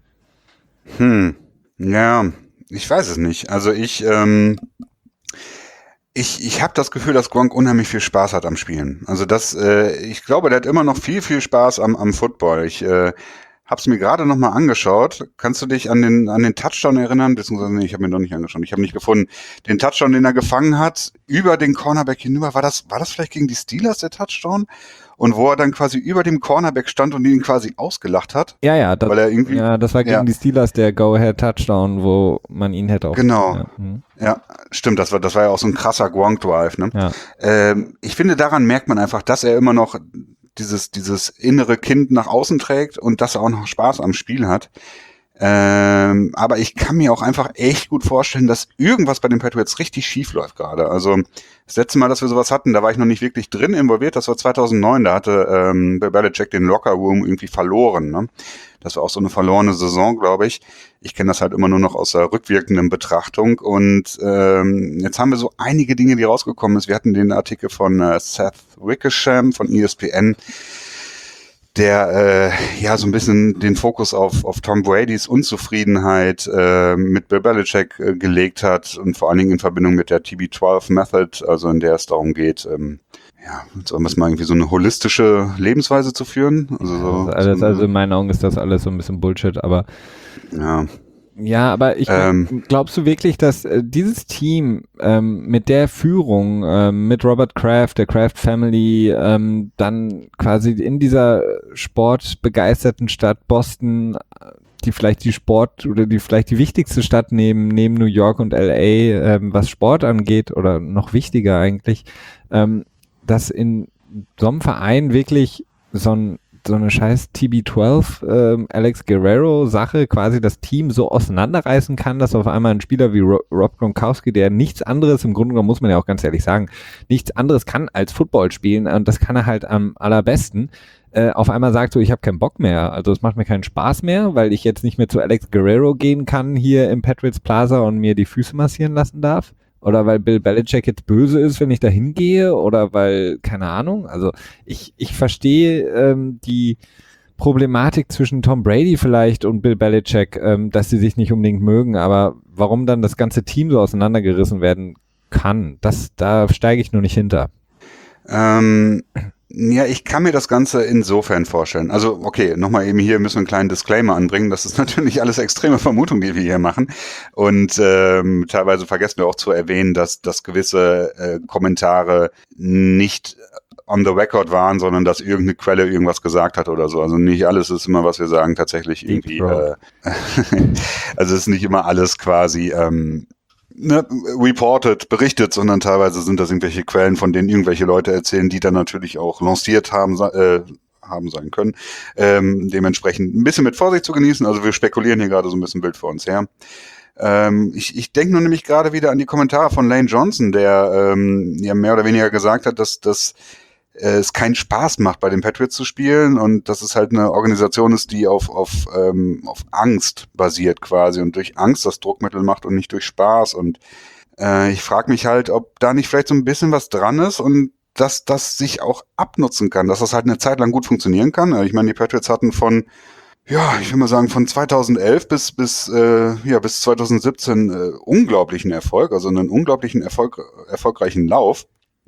Hm, ja, ich weiß es nicht. Also ich, ähm, ich, ich habe das Gefühl, dass Gronk unheimlich viel Spaß hat am Spielen. Also das, äh, ich glaube, der hat immer noch viel, viel Spaß am, am Football. Ich äh, habe es mir gerade noch mal angeschaut. Kannst du dich an den an den Touchdown erinnern? Beziehungsweise nee, ich habe mir noch nicht angeschaut. Ich habe nicht gefunden. Den Touchdown, den er gefangen hat, über den Cornerback hinüber. War das, war das vielleicht gegen die Steelers der Touchdown? Und wo er dann quasi über dem Cornerback stand und ihn quasi ausgelacht hat? Ja, ja, das, Weil er irgendwie, ja, das war gegen ja. die Steelers der Go-Ahead-Touchdown, wo man ihn hätte auch. Genau. Ja, mhm. Ja, stimmt, das war, das war ja auch so ein krasser Gronk-Drive, ne? Ja. Ähm, ich finde, daran merkt man einfach, dass er immer noch dieses, dieses innere Kind nach außen trägt und dass er auch noch Spaß am Spiel hat. Ähm, aber ich kann mir auch einfach echt gut vorstellen, dass irgendwas bei den Patriots richtig schief läuft gerade. Also das letzte Mal, dass wir sowas hatten, da war ich noch nicht wirklich drin involviert, das war zweitausendneun, da hatte ähm, Belichick den Locker Room irgendwie verloren, ne? Das war auch so eine verlorene Saison, glaube ich. Ich kenne das halt immer nur noch aus der rückwirkenden Betrachtung. Und ähm, jetzt haben wir so einige Dinge, die rausgekommen sind. Wir hatten den Artikel von äh, Seth Wickersham von E S P N, der äh, ja so ein bisschen den Fokus auf, auf Tom Bradys Unzufriedenheit äh, mit Bill Belichick äh, gelegt hat und vor allen Dingen in Verbindung mit der T B zwölf Method, also in der es darum geht, ähm, ja, sollen wir es mal irgendwie so eine holistische Lebensweise zu führen? Also, so, Das alles, so eine, also in meinen Augen ist das alles so ein bisschen Bullshit, aber ja. ja, aber ich Ähm, glaubst du wirklich, dass äh, dieses Team ähm, mit der Führung, ähm, mit Robert Kraft, der Kraft Family, ähm, dann quasi in dieser sportbegeisterten Stadt Boston, die vielleicht die Sport oder die vielleicht die wichtigste Stadt neben neben New York und L A, ähm, was Sport angeht oder noch wichtiger eigentlich, ähm, dass in so einem Verein wirklich so ein so eine scheiß T B zwölf ähm, Alex Guerrero Sache quasi das Team so auseinanderreißen kann, dass auf einmal ein Spieler wie Ro- Rob Gronkowski, der nichts anderes, im Grunde genommen muss man ja auch ganz ehrlich sagen, nichts anderes kann als Football spielen und das kann er halt am allerbesten, äh, auf einmal sagt so, ich habe keinen Bock mehr, also es macht mir keinen Spaß mehr, weil ich jetzt nicht mehr zu Alex Guerrero gehen kann hier im Patriots Plaza und mir die Füße massieren lassen darf. Oder weil Bill Belichick jetzt böse ist, wenn ich da hingehe, oder weil, keine Ahnung, also ich, ich verstehe ähm, die Problematik zwischen Tom Brady vielleicht und Bill Belichick, ähm, dass sie sich nicht unbedingt mögen, aber warum dann das ganze Team so auseinandergerissen werden kann, das, da steige ich nur nicht hinter. Ähm, ja, ich kann mir das Ganze insofern vorstellen. Also, okay, nochmal eben hier müssen wir einen kleinen Disclaimer anbringen. Das ist natürlich alles extreme Vermutungen, die wir hier machen. Und ähm, teilweise vergessen wir auch zu erwähnen, dass, dass gewisse äh, Kommentare nicht on the record waren, sondern dass irgendeine Quelle irgendwas gesagt hat oder so. Also nicht alles ist immer, was wir sagen, tatsächlich irgendwie, äh, also es ist nicht immer alles quasi ähm, ne, reported, berichtet, sondern teilweise sind das irgendwelche Quellen, von denen irgendwelche Leute erzählen, die dann natürlich auch lanciert haben, äh, haben sein können. Ähm, dementsprechend ein bisschen mit Vorsicht zu genießen. Also wir spekulieren hier gerade so ein bisschen wild vor uns her. Ähm, ich ich denke nur nämlich gerade wieder an die Kommentare von Lane Johnson, der ähm, ja mehr oder weniger gesagt hat, dass, dass äh, es keinen Spaß macht, bei den Patriots zu spielen und dass es halt eine Organisation ist, die auf, auf, ähm, auf Angst basiert quasi und durch Angst das Druckmittel macht und nicht durch Spaß. Und äh, ich frage mich halt, ob da nicht vielleicht so ein bisschen was dran ist und dass das sich auch abnutzen kann, dass das halt eine Zeit lang gut funktionieren kann. Ich meine, die Patriots hatten von, ja, ich will mal sagen, von zweitausendelf bis bis äh, ja bis zweitausendsiebzehn äh, unglaublichen Erfolg, also einen unglaublichen Erfolg, erfolgreichen Lauf.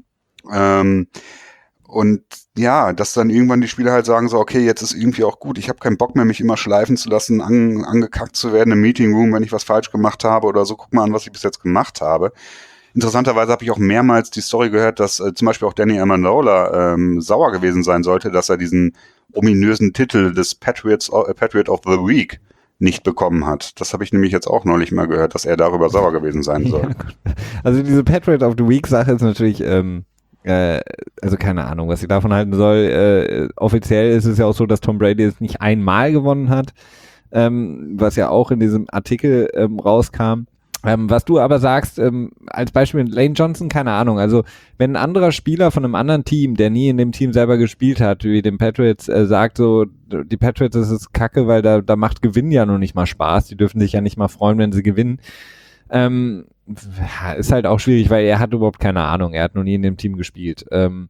Ähm, und ja, dass dann irgendwann die Spieler halt sagen so, okay, jetzt ist irgendwie auch gut, ich habe keinen Bock mehr, mich immer schleifen zu lassen, an, angekackt zu werden im Meeting Room, wenn ich was falsch gemacht habe oder so, guck mal an, was ich bis jetzt gemacht habe. Interessanterweise habe ich auch mehrmals die Story gehört, dass äh, zum Beispiel auch Danny Amendola ähm, sauer gewesen sein sollte, dass er diesen ominösen Titel des Patriots, äh, Patriot of the Week nicht bekommen hat. Das habe ich nämlich jetzt auch neulich mal gehört, dass er darüber sauer gewesen sein soll. Ja, also diese Patriot of the Week Sache ist natürlich, ähm, äh, also keine Ahnung, was ich davon halten soll. Äh, offiziell ist es ja auch so, dass Tom Brady es nicht einmal gewonnen hat, ähm, was ja auch in diesem Artikel ähm, rauskam. Ähm, was du aber sagst, ähm, als Beispiel Lane Johnson, keine Ahnung, also wenn ein anderer Spieler von einem anderen Team, der nie in dem Team selber gespielt hat, wie den Patriots, äh, sagt so, die Patriots, das ist kacke, weil da, da macht Gewinn ja noch nicht mal Spaß, die dürfen sich ja nicht mal freuen, wenn sie gewinnen, ähm, ist halt auch schwierig, weil er hat überhaupt keine Ahnung, er hat noch nie in dem Team gespielt. Ähm,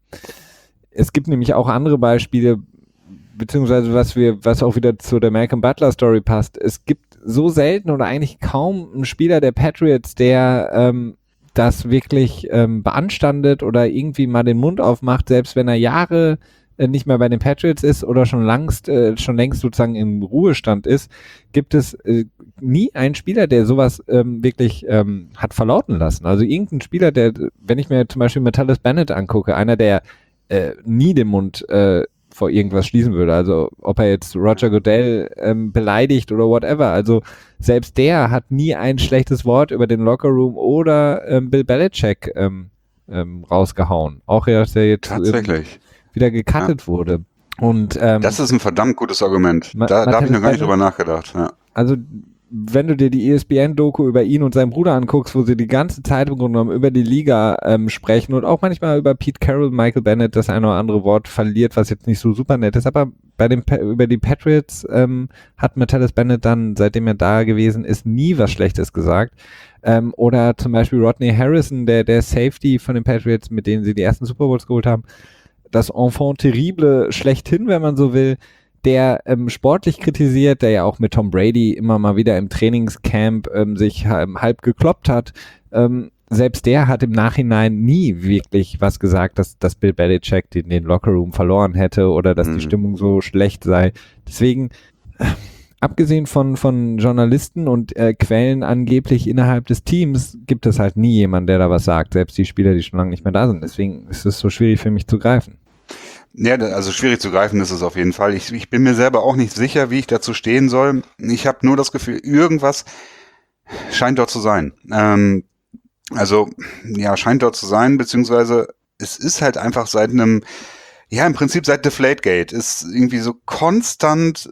es gibt nämlich auch andere Beispiele, beziehungsweise was wir, was auch wieder zu der Malcolm Butler Story passt, es gibt so selten oder eigentlich kaum einen Spieler der Patriots, der ähm, das wirklich ähm, beanstandet oder irgendwie mal den Mund aufmacht, selbst wenn er Jahre äh, nicht mehr bei den Patriots ist oder schon langst, äh, schon längst sozusagen im Ruhestand ist, gibt es äh, nie einen Spieler, der sowas ähm, wirklich ähm, hat verlauten lassen. Also irgendein Spieler, der, wenn ich mir zum Beispiel Metellus Bennett angucke, einer, der äh, nie den Mund äh, vor irgendwas schließen würde. Also ob er jetzt Roger Goodell ähm, beleidigt oder whatever. Also selbst der hat nie ein schlechtes Wort über den Lockerroom oder ähm, Bill Belichick ähm, ähm, rausgehauen. Auch ja, dass er jetzt Tatsächlich. Ähm, wieder gecuttet ja. wurde. Und ähm, das ist ein verdammt gutes Argument. Ma- Da, da habe ich noch gar nicht Bennett, drüber nachgedacht. Ja. Also wenn du dir die E S P N-Doku über ihn und seinen Bruder anguckst, wo sie die ganze Zeit im Grunde genommen über die Liga ähm, sprechen und auch manchmal über Pete Carroll, Michael Bennett, das eine oder andere Wort verliert, was jetzt nicht so super nett ist, aber bei den pa- über die Patriots ähm, hat Metellus Bennett dann, seitdem er da gewesen ist, nie was Schlechtes gesagt. Ähm, oder zum Beispiel Rodney Harrison, der, der Safety von den Patriots, mit denen sie die ersten Super Bowls geholt haben, das Enfant terrible schlechthin, wenn man so will, der ähm, sportlich kritisiert, der ja auch mit Tom Brady immer mal wieder im Trainingscamp ähm, sich ähm, halb gekloppt hat. Ähm, selbst der hat im Nachhinein nie wirklich was gesagt, dass, dass Bill Belichick den, den Lockerroom verloren hätte oder dass mhm. die Stimmung so schlecht sei. Deswegen, äh, abgesehen von, von Journalisten und äh, Quellen angeblich innerhalb des Teams, gibt es halt nie jemanden, der da was sagt, selbst die Spieler, die schon lange nicht mehr da sind. Deswegen ist es so schwierig für mich zu greifen. Ja, also schwierig zu greifen ist es auf jeden Fall. Ich, ich bin mir selber auch nicht sicher, wie ich dazu stehen soll. Ich habe nur das Gefühl, irgendwas scheint dort zu sein. Ähm, also, ja, scheint dort zu sein, beziehungsweise es ist halt einfach seit einem, ja, im Prinzip seit Deflategate ist irgendwie so konstant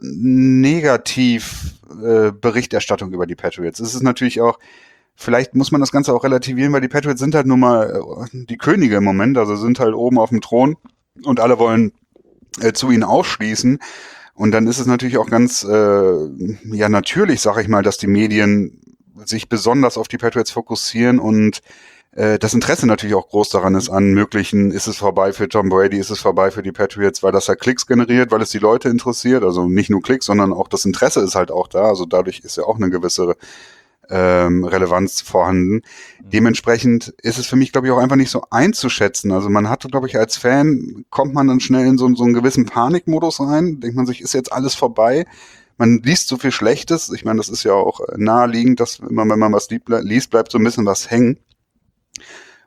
negativ äh, Berichterstattung über die Patriots. Es ist natürlich auch, vielleicht muss man das Ganze auch relativieren, weil die Patriots sind halt nun mal äh, die Könige im Moment, also sind halt oben auf dem Thron. Und alle wollen äh, zu ihnen ausschließen. Und dann ist es natürlich auch ganz, äh, ja natürlich, sage ich mal, dass die Medien sich besonders auf die Patriots fokussieren und äh, das Interesse natürlich auch groß daran ist an möglichen, ist es vorbei für Tom Brady, ist es vorbei für die Patriots, weil das ja Klicks generiert, weil es die Leute interessiert. Also nicht nur Klicks, sondern auch das Interesse ist halt auch da. Also dadurch ist ja auch eine gewisse Ähm, Relevanz vorhanden. Mhm. Dementsprechend ist es für mich, glaube ich, auch einfach nicht so einzuschätzen. Also man hat, glaube ich, als Fan, kommt man dann schnell in so, so einen gewissen Panikmodus rein, denkt man sich, ist jetzt alles vorbei. Man liest so viel Schlechtes. Ich meine, das ist ja auch naheliegend, dass immer, wenn man was liest, bleibt so ein bisschen was hängen.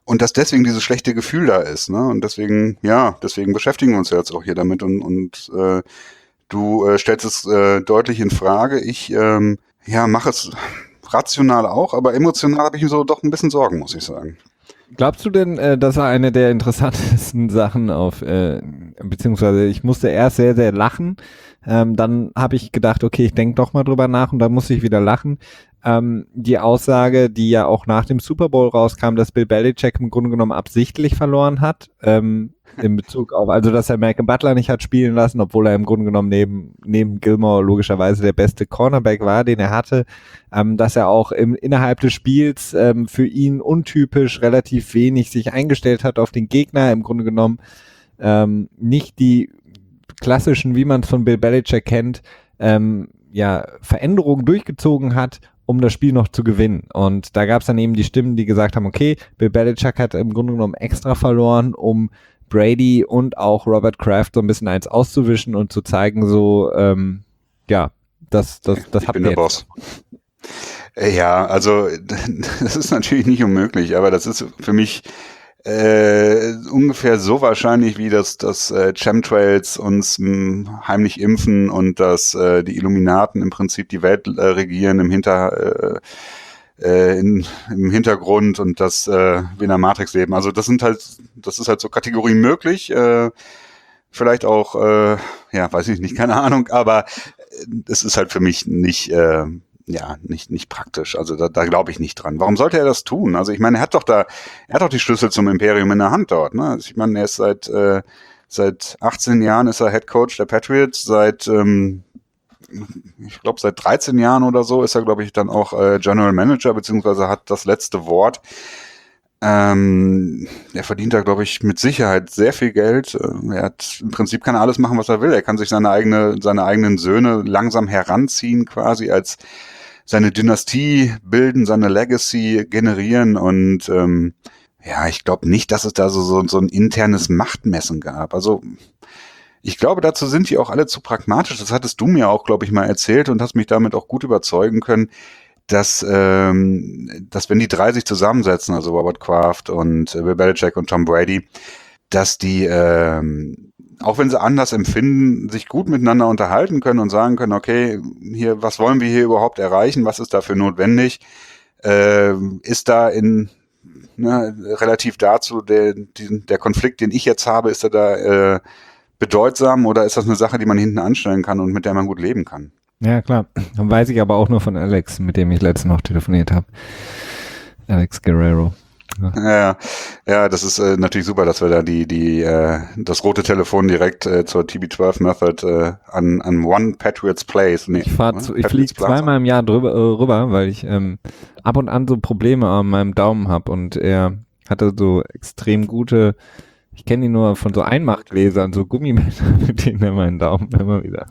und dass deswegen dieses schlechte Gefühl da ist, ne? Und deswegen, ja, deswegen beschäftigen wir uns ja jetzt auch hier damit und, und äh, du äh, stellst es äh, deutlich in Frage. Ich ähm, ja, mache es rational auch, aber emotional habe ich mir so doch ein bisschen Sorgen, muss ich sagen. Glaubst du denn, äh, das war eine der interessantesten Sachen auf, äh, beziehungsweise ich musste erst sehr, sehr lachen, ähm, dann habe ich gedacht, okay, ich denke doch mal drüber nach und dann musste ich wieder lachen. Ähm, die Aussage, die ja auch nach dem Super Bowl rauskam, dass Bill Belichick im Grunde genommen absichtlich verloren hat, ähm, in Bezug auf, also dass er Malcolm Butler nicht hat spielen lassen, obwohl er im Grunde genommen neben, neben Gilmore logischerweise der beste Cornerback war, den er hatte, ähm, dass er auch im, innerhalb des Spiels ähm, für ihn untypisch relativ wenig sich eingestellt hat auf den Gegner, im Grunde genommen ähm, nicht die klassischen, wie man es von Bill Belichick kennt, ähm, ja, Veränderungen durchgezogen hat, um das Spiel noch zu gewinnen. Und da gab es dann eben die Stimmen, die gesagt haben, okay, Bill Belichick hat im Grunde genommen extra verloren, um Brady und auch Robert Kraft so ein bisschen eins auszuwischen und zu zeigen, so, ähm, ja, das, das, das ich habt bin ihr der jetzt. Boss. Ja, also das ist natürlich nicht unmöglich, aber das ist für mich äh, ungefähr so wahrscheinlich, wie dass das äh, Chemtrails uns mh, heimlich impfen und dass äh, die Illuminaten im Prinzip die Welt äh, regieren im Hinter äh, äh, in, im Hintergrund und dass äh, wir in der Matrix leben. Also das sind halt, das ist halt so Kategorien möglich. Äh, vielleicht auch, äh, ja, weiß ich nicht, keine Ahnung, aber es ist halt für mich nicht äh, ja, nicht, nicht praktisch. Also da, da glaube ich nicht dran. Warum sollte er das tun? Also ich meine, er hat doch da, er hat doch die Schlüssel zum Imperium in der Hand dort. Ne? Also ich meine, er ist seit äh, seit achtzehn Jahren ist er Head Coach der Patriots. Seit ähm, ich glaube seit dreizehn Jahren oder so ist er, glaube ich, dann auch äh, General Manager beziehungsweise hat das letzte Wort. Ähm, er verdient da, glaube ich, mit Sicherheit sehr viel Geld. Er hat im Prinzip kann er alles machen, was er will. Er kann sich seine eigene, seine eigenen Söhne langsam heranziehen, quasi als seine Dynastie bilden, seine Legacy generieren und ähm, ja, ich glaube nicht, dass es da so, so, so ein internes Machtmessen gab. Also ich glaube, dazu sind die auch alle zu pragmatisch. Das hattest du mir auch, glaube ich, mal erzählt und hast mich damit auch gut überzeugen können, dass, ähm, dass wenn die drei sich zusammensetzen, also Robert Kraft und äh, Bill Belichick und Tom Brady, dass die, ähm, auch wenn sie anders empfinden, sich gut miteinander unterhalten können und sagen können, okay, hier, was wollen wir hier überhaupt erreichen? Was ist dafür notwendig? Äh, ist da in ne, relativ dazu der, die, der Konflikt, den ich jetzt habe, ist er da äh, bedeutsam oder ist das eine Sache, die man hinten anstellen kann und mit der man gut leben kann? Ja, klar. Dann weiß ich aber auch nur von Alex, mit dem ich letztens noch telefoniert habe. Alex Guerrero. Ja, ja, ja, das ist äh, natürlich super, dass wir da die, die, äh, das rote Telefon direkt äh, zur T B zwölf Method äh, an, an One Patriots Place. Nee, ich fahr zu, ich fliege zweimal im Jahr drüber, äh, rüber, weil ich ähm, ab und an so Probleme an meinem Daumen habe und er hatte so extrem gute, ich kenne ihn nur von so Einmachgläsern, so Gummimesser, mit denen er meinen Daumen immer wieder.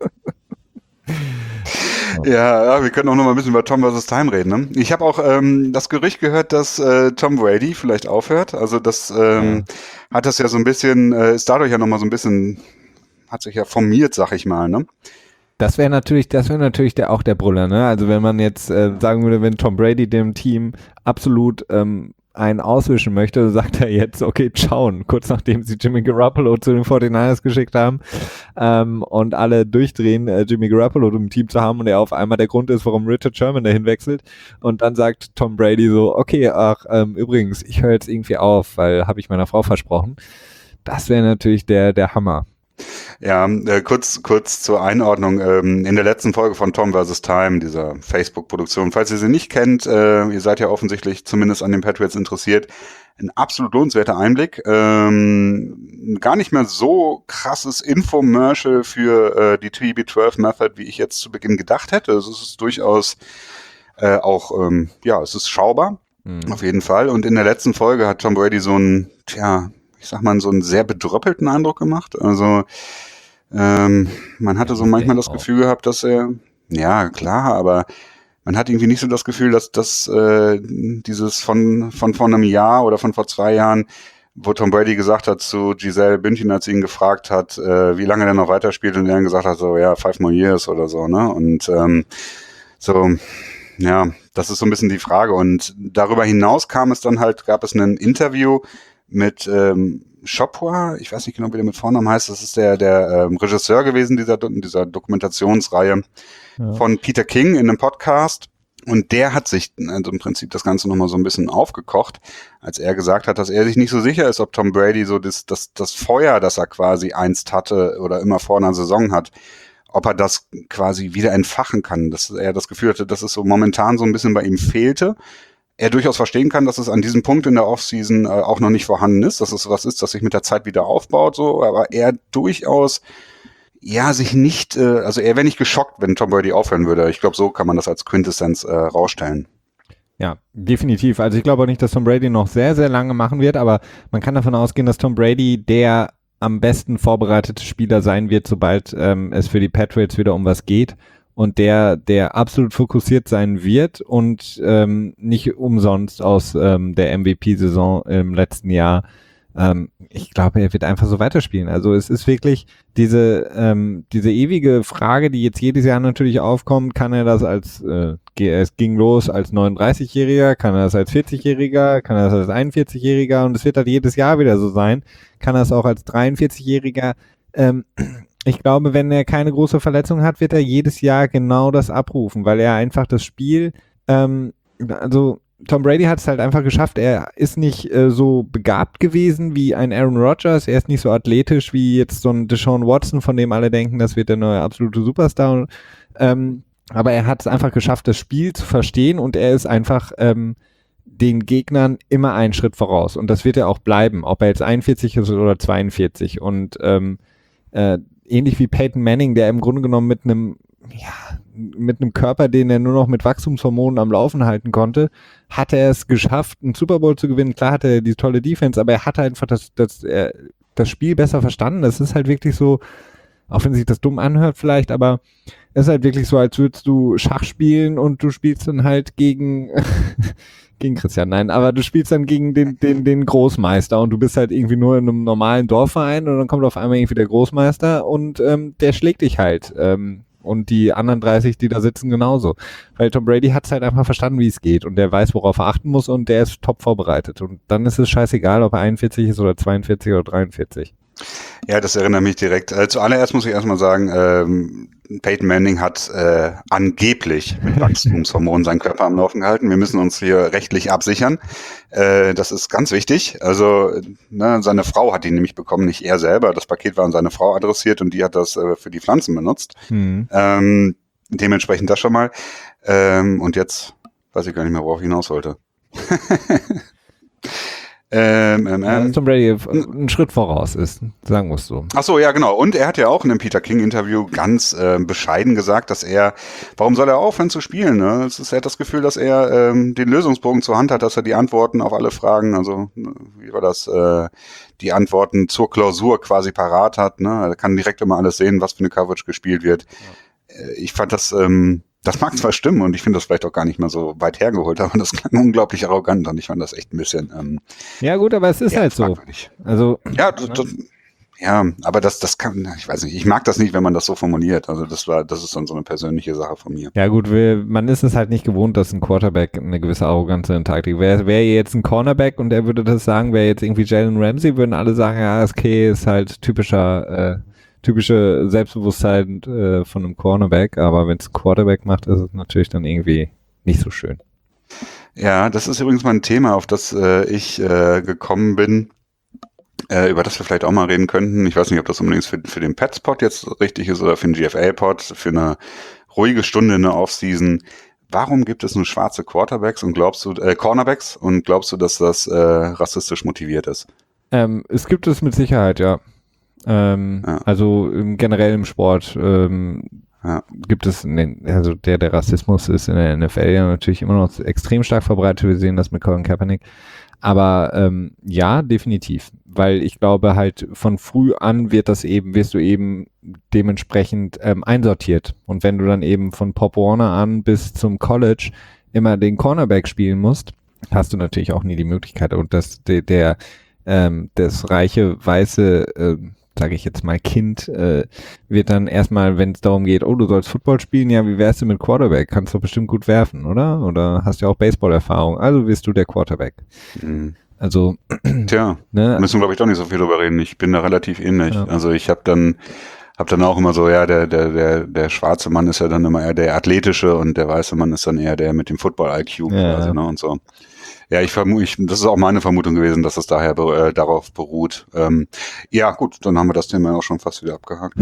Ja, ja, wir können auch noch mal ein bisschen über Tom versus Time reden. Ne? Ich habe auch ähm, das Gerücht gehört, dass äh, Tom Brady vielleicht aufhört. Also das ähm, ja. hat das ja so ein bisschen, äh, ist dadurch ja noch mal so ein bisschen, hat sich ja formiert, sag ich mal. Ne? Das wäre natürlich, das wäre natürlich der, auch der Brüller. Ne? Also wenn man jetzt äh, sagen würde, wenn Tom Brady dem Team absolut ähm, einen auswischen möchte, sagt er jetzt, okay, schauen, kurz nachdem sie Jimmy Garoppolo zu den forty-niners geschickt haben ähm, und alle durchdrehen, äh, Jimmy Garoppolo im Team zu haben und er auf einmal der Grund ist, warum Richard Sherman dahin wechselt und dann sagt Tom Brady so, okay, ach, ähm, übrigens, ich höre jetzt irgendwie auf, weil habe ich meiner Frau versprochen. Das wäre natürlich der, der Hammer. Ja, äh, kurz kurz zur Einordnung. Ähm, in der letzten Folge von Tom versus Time, dieser Facebook-Produktion, falls ihr sie nicht kennt, äh, ihr seid ja offensichtlich zumindest an den Patriots interessiert, ein absolut lohnenswerter Einblick. Ähm, gar nicht mehr so krasses Infomercial für äh, die T B zwölf Method, wie ich jetzt zu Beginn gedacht hätte. Also es ist durchaus äh, auch, ähm, ja, es ist schaubar, mhm. auf jeden Fall. Und in der letzten Folge hat Tom Brady so ein, tja, ich sag mal, so einen sehr bedröppelten Eindruck gemacht. Also ähm, man hatte so manchmal das Gefühl gehabt, dass er, ja klar, aber man hat irgendwie nicht so das Gefühl, dass das äh, dieses von von vor einem Jahr oder von vor zwei Jahren, wo Tom Brady gesagt hat zu Giselle Bündchen, als sie ihn gefragt hat, äh, wie lange er noch weiterspielt und er dann gesagt hat, so ja, five more years oder so, ne? Und ähm, so, ja, Das ist so ein bisschen die Frage. Und darüber hinaus kam es dann halt, gab es ein Interview mit ähm, Chopra, ich weiß nicht genau, wie der mit Vornamen heißt, das ist der, der ähm, Regisseur gewesen dieser, dieser Dokumentationsreihe ja. von Peter King in einem Podcast. Und der hat sich also im Prinzip das Ganze nochmal so ein bisschen aufgekocht, als er gesagt hat, dass er sich nicht so sicher ist, ob Tom Brady so das, das, das Feuer, das er quasi einst hatte oder immer vor einer Saison hat, ob er das quasi wieder entfachen kann. Dass er das Gefühl hatte, dass es so momentan so ein bisschen bei ihm fehlte. Er durchaus verstehen kann, dass es an diesem Punkt in der Offseason äh, auch noch nicht vorhanden ist, dass es was ist, das sich mit der Zeit wieder aufbaut, so, aber er durchaus ja, sich nicht, äh, also er wäre nicht geschockt, wenn Tom Brady aufhören würde. Ich glaube, so kann man das als Quintessenz äh, rausstellen. Ja, definitiv. Also ich glaube auch nicht, dass Tom Brady noch sehr, sehr lange machen wird, aber man kann davon ausgehen, dass Tom Brady der am besten vorbereitete Spieler sein wird, sobald ähm, es für die Patriots wieder um was geht und der, der absolut fokussiert sein wird und ähm, nicht umsonst aus ähm, der M V P-Saison im letzten Jahr. Ähm, ich glaube, er wird einfach so weiterspielen. Also es ist wirklich diese ähm, diese ewige Frage, die jetzt jedes Jahr natürlich aufkommt, kann er das als, äh, es ging los als neununddreißigjähriger, kann er das als vierzigjähriger, kann er das als einundvierzigjähriger und es wird halt jedes Jahr wieder so sein, kann er es auch als dreiundvierzigjähriger. Ähm, ich glaube, wenn er keine große Verletzung hat, wird er jedes Jahr genau das abrufen, weil er einfach das Spiel, ähm, also Tom Brady hat es halt einfach geschafft, er ist nicht äh, so begabt gewesen wie ein Aaron Rodgers, er ist nicht so athletisch wie jetzt so ein Deshaun Watson, von dem alle denken, das wird der neue absolute Superstar, ähm, aber er hat es einfach geschafft, das Spiel zu verstehen und er ist einfach ähm, den Gegnern immer einen Schritt voraus und das wird er auch bleiben, ob er jetzt einundvierzig ist oder zweiundvierzig und ähm, äh, ähnlich wie Peyton Manning, der im Grunde genommen mit einem ja, mit einem Körper, den er nur noch mit Wachstumshormonen am Laufen halten konnte, hat er es geschafft, einen Super Bowl zu gewinnen. Klar hatte er die tolle Defense, aber er hat einfach das, das, er, das Spiel besser verstanden. Das ist halt wirklich so, auch wenn sich das dumm anhört vielleicht, aber es ist halt wirklich so, als würdest du Schach spielen und du spielst dann halt gegen gegen Christian, nein, aber du spielst dann gegen den, den, den Großmeister und du bist halt irgendwie nur in einem normalen Dorfverein und dann kommt auf einmal irgendwie der Großmeister und ähm, der schlägt dich halt. Ähm, und die anderen dreißig, die da sitzen, genauso. Weil Tom Brady hat es halt einfach verstanden, wie es geht und der weiß, worauf er achten muss und der ist top vorbereitet. Und dann ist es scheißegal, ob er einundvierzig ist oder zweiundvierzig oder dreiundvierzig. Ja, das erinnert mich direkt. Äh, zuallererst muss ich erstmal sagen, ähm, Peyton Manning hat äh, angeblich mit Wachstumshormonen seinen Körper am Laufen gehalten. Wir müssen uns hier rechtlich absichern. Äh, das ist ganz wichtig. Also ne, seine Frau hat ihn nämlich bekommen, nicht er selber. Das Paket war an seine Frau adressiert und die hat das äh, für die Pflanzen benutzt. Mhm. Ähm, dementsprechend das schon mal. Ähm, und jetzt weiß ich gar nicht mehr, worauf ich hinaus wollte. Ähm, ähm, ja, dass Tom Brady einen Schritt voraus ist, sagen wir es so. Ach so, ja genau. Und er hat ja auch in einem Peter King-Interview ganz äh, bescheiden gesagt, dass er, warum soll er aufhören zu spielen? Ne? Es ist, er hat das Gefühl, dass er ähm, den Lösungsbogen zur Hand hat, dass er die Antworten auf alle Fragen, also wie war das, äh, die Antworten zur Klausur quasi parat hat. Ne? Er kann direkt immer alles sehen, was für eine Coverage gespielt wird. Ja. Ich fand das... Ähm, Das mag zwar stimmen und ich finde das vielleicht auch gar nicht mehr so weit hergeholt, aber das klang unglaublich arrogant und ich fand das echt ein bisschen... Ähm, ja gut, aber es ist ja, halt so. Also, ja, das, das, ja, aber das, das kann, ich weiß nicht, ich mag das nicht, wenn man das so formuliert. Also das war, das ist dann so eine persönliche Sache von mir. Ja gut, wir, man ist es halt nicht gewohnt, dass ein Quarterback eine gewisse Arroganz in den Tag legt. Wäre wär jetzt ein Cornerback und er würde das sagen, wäre jetzt irgendwie Jalen Ramsey, würden alle sagen, ja, okay, ist halt typischer... Äh, typische Selbstbewusstsein äh, von einem Cornerback, aber wenn es Quarterback macht, ist es natürlich dann irgendwie nicht so schön. Ja, das ist übrigens mal ein Thema, auf das äh, ich äh, gekommen bin, äh, über das wir vielleicht auch mal reden könnten. Ich weiß nicht, ob das unbedingt für, für den Pets-Pod jetzt richtig ist oder für den G F L-Pod, für eine ruhige Stunde in der Offseason. Warum gibt es nur schwarze Quarterbacks und glaubst du, äh, Cornerbacks und glaubst du, dass das äh, rassistisch motiviert ist? Ähm, es gibt es mit Sicherheit, ja. Ähm, ja. Also im, generell im Sport ähm, ja. gibt es, ne, also der, der Rassismus ist in der N F L ja natürlich immer noch extrem stark verbreitet. Wir sehen das mit Colin Kaepernick. Aber ähm, ja, definitiv. Weil ich glaube halt von früh an wird das eben, wirst du eben dementsprechend ähm, einsortiert. Und wenn du dann eben von Pop Warner an bis zum College immer den Cornerback spielen musst, hast du natürlich auch nie die Möglichkeit. Und das, der, der ähm, das reiche, weiße, äh, sage ich jetzt mal, Kind, äh, wird dann erstmal, wenn es darum geht, oh, du sollst Football spielen, ja, wie wärst du mit Quarterback? Kannst du bestimmt gut werfen, oder? Oder hast ja auch Baseball-Erfahrung, also wirst du der Quarterback. Mhm. Also, tja, ne? Müssen wir, glaube ich, doch nicht so viel drüber reden. Ich bin da relativ ähnlich. Ja. Also ich habe dann hab dann auch immer so, ja, der, der, der, der schwarze Mann ist ja dann immer eher der athletische und der weiße Mann ist dann eher der mit dem Football-I Q ja. quasi, ne, und so. Ja, ich vermute, ich, das ist auch meine Vermutung gewesen, dass es daher äh, darauf beruht. Ähm, ja, gut, dann haben wir das Thema auch schon fast wieder abgehakt.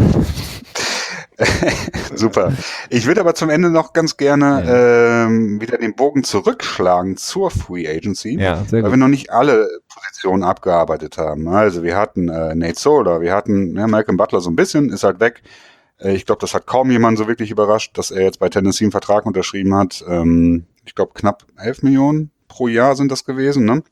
Super. Ich würde aber zum Ende noch ganz gerne ja. ähm, wieder den Bogen zurückschlagen zur Free Agency, ja, sehr weil gut. wir noch nicht alle Positionen abgearbeitet haben. Also wir hatten äh, Nate Solder, wir hatten ja, Malcolm Butler so ein bisschen, ist halt weg. Äh, ich glaube, das hat kaum jemanden so wirklich überrascht, dass er jetzt bei Tennessee einen Vertrag unterschrieben hat. Ähm, ich glaube, knapp elf Millionen pro Jahr sind das gewesen, ne?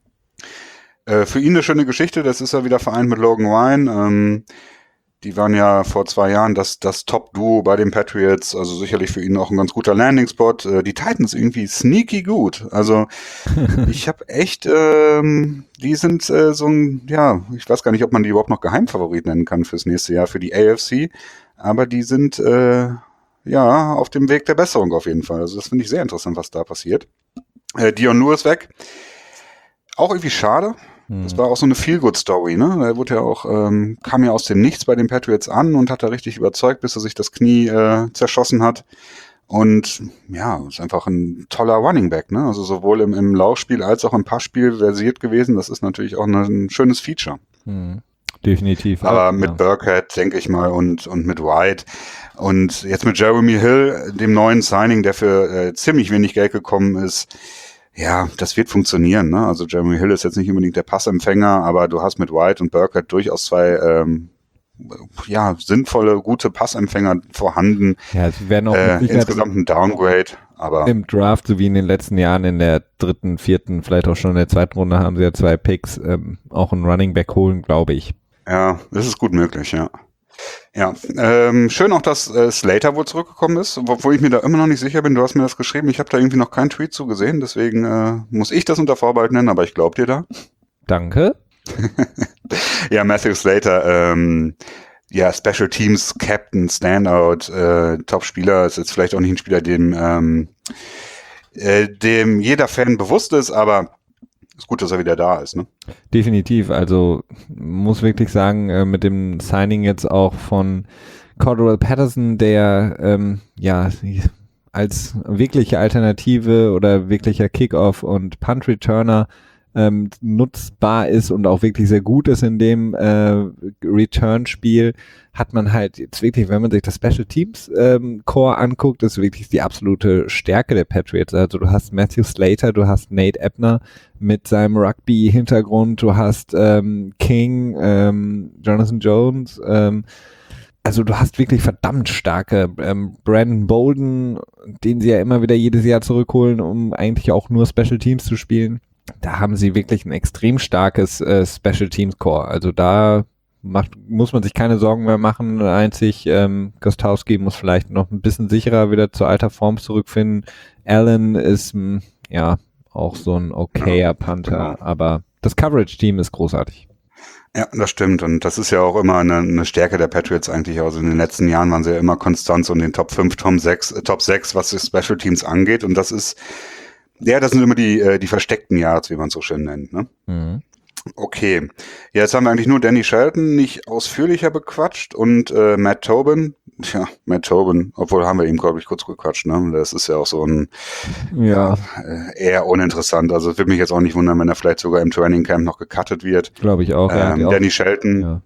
Äh, für ihn eine schöne Geschichte, das ist er wieder vereint mit Logan Ryan. Ähm, die waren ja vor zwei Jahren das, das Top-Duo bei den Patriots, also sicherlich für ihn auch ein ganz guter Landing-Spot. Äh, die Titans irgendwie sneaky gut. Also ich habe echt, ähm, die sind äh, so ein, ja, ich weiß gar nicht, ob man die überhaupt noch Geheimfavorit nennen kann fürs nächste Jahr, für die A F C, aber die sind äh, ja auf dem Weg der Besserung auf jeden Fall. Also das finde ich sehr interessant, was da passiert. Äh, Dion Lewis weg. Auch irgendwie schade. Das war auch so eine Feel-Good-Story, ne? Er wurde ja auch, ähm, kam ja aus dem Nichts bei den Patriots an und hat da richtig überzeugt, bis er sich das Knie äh, zerschossen hat. Und ja, ist einfach ein toller Running Back, ne? Also sowohl im, im Laufspiel als auch im Passspiel versiert gewesen. Das ist natürlich auch eine, ein schönes Feature. Mhm. Definitiv. Aber ja. mit Burkhead, denke ich mal, und, und mit White. Und jetzt mit Jeremy Hill, dem neuen Signing, der für äh, ziemlich wenig Geld gekommen ist. Ja, das wird funktionieren, ne? Also Jeremy Hill ist jetzt nicht unbedingt der Passempfänger, aber du hast mit White und Burkhead durchaus zwei ähm, ja, sinnvolle, gute Passempfänger vorhanden. Ja, es werden auch äh, insgesamt ein Downgrade, aber im Draft, so wie in den letzten Jahren in der dritten, vierten, vielleicht auch schon in der zweiten Runde haben sie ja zwei Picks, ähm, auch einen Running Back holen, glaube ich. Ja, das ist gut möglich, ja. Ja, ähm, schön auch, dass äh, Slater wohl zurückgekommen ist, obwohl ich mir da immer noch nicht sicher bin. Du hast mir das geschrieben, ich habe da irgendwie noch keinen Tweet zugesehen, deswegen äh, muss ich das unter Vorbehalt nennen, aber ich glaube dir da. Danke. Ja, Matthew Slater, ähm, ja, Special Teams Captain, Standout, äh, Top-Spieler, ist jetzt vielleicht auch nicht ein Spieler, dem, ähm, äh, dem jeder Fan bewusst ist, aber ist gut, dass er wieder da ist, ne? Definitiv, also muss wirklich sagen, äh, mit dem Signing jetzt auch von Cordell Patterson, der ähm, ja als wirkliche Alternative oder wirklicher Kickoff und Punt-Returner ähm, nutzbar ist und auch wirklich sehr gut ist in dem äh, Return-Spiel, hat man halt jetzt wirklich, wenn man sich das Special Teams ähm, Core anguckt, ist wirklich die absolute Stärke der Patriots. Also du hast Matthew Slater, du hast Nate Ebner mit seinem Rugby-Hintergrund, du hast ähm, King, ähm, Jonathan Jones, ähm, also du hast wirklich verdammt starke ähm, Brandon Bolden, den sie ja immer wieder jedes Jahr zurückholen, um eigentlich auch nur Special Teams zu spielen. Da haben sie wirklich ein extrem starkes äh, Special Teams Core. Also da macht, muss man sich keine Sorgen mehr machen. Einzig ähm, Gostowski muss vielleicht noch ein bisschen sicherer wieder zur alter Form zurückfinden. Allen ist m, ja auch so ein okayer Panther, genau. Aber das Coverage-Team ist großartig. Ja, das stimmt. Und das ist ja auch immer eine, eine Stärke der Patriots eigentlich. Also in den letzten Jahren waren sie ja immer konstant so in den Top fünf, Top sechs, äh, Top sechs, was die Special Teams angeht. Und das ist, ja, das sind immer die, äh, die versteckten Yards, wie man es so schön nennt, ne? Mhm. Okay. Ja, jetzt haben wir eigentlich nur Danny Shelton nicht ausführlicher bequatscht und äh, Matt Tobin. Tja, Matt Tobin, obwohl haben wir ihm, glaube ich, kurz gequatscht, ne? Das ist ja auch so ein, ja, ja äh, eher uninteressant. Also es würde mich jetzt auch nicht wundern, wenn er vielleicht sogar im Training Camp noch gecuttet wird. Glaube ich auch. Ähm, ja, Danny auch, Shelton. Ja.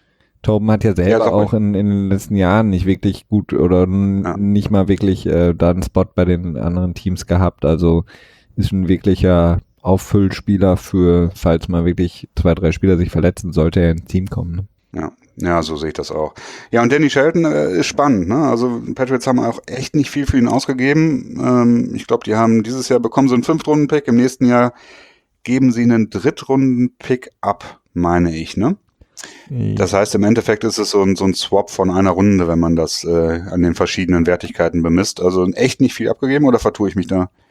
Tobin hat ja selber ja, auch in, in den letzten Jahren nicht wirklich gut oder n- ja. nicht mal wirklich äh, da einen Spot bei den anderen Teams gehabt. Also ist ein wirklicher Auffüllspieler für, falls mal wirklich zwei, drei Spieler sich verletzen, sollte er ins Team kommen. Ne? Ja, ja, so sehe ich das auch. Ja, und Danny Shelton äh, ist spannend, ne? Also Patriots haben auch echt nicht viel für ihn ausgegeben. Ähm, ich glaube, die haben dieses Jahr bekommen so einen Fünftrunden-Pick, im nächsten Jahr geben sie einen Drittrunden-Pick ab, meine ich, ne? Ja. Das heißt, im Endeffekt ist es so ein, so ein Swap von einer Runde, wenn man das äh, an den verschiedenen Wertigkeiten bemisst. Also echt nicht viel abgegeben, oder vertue ich mich da?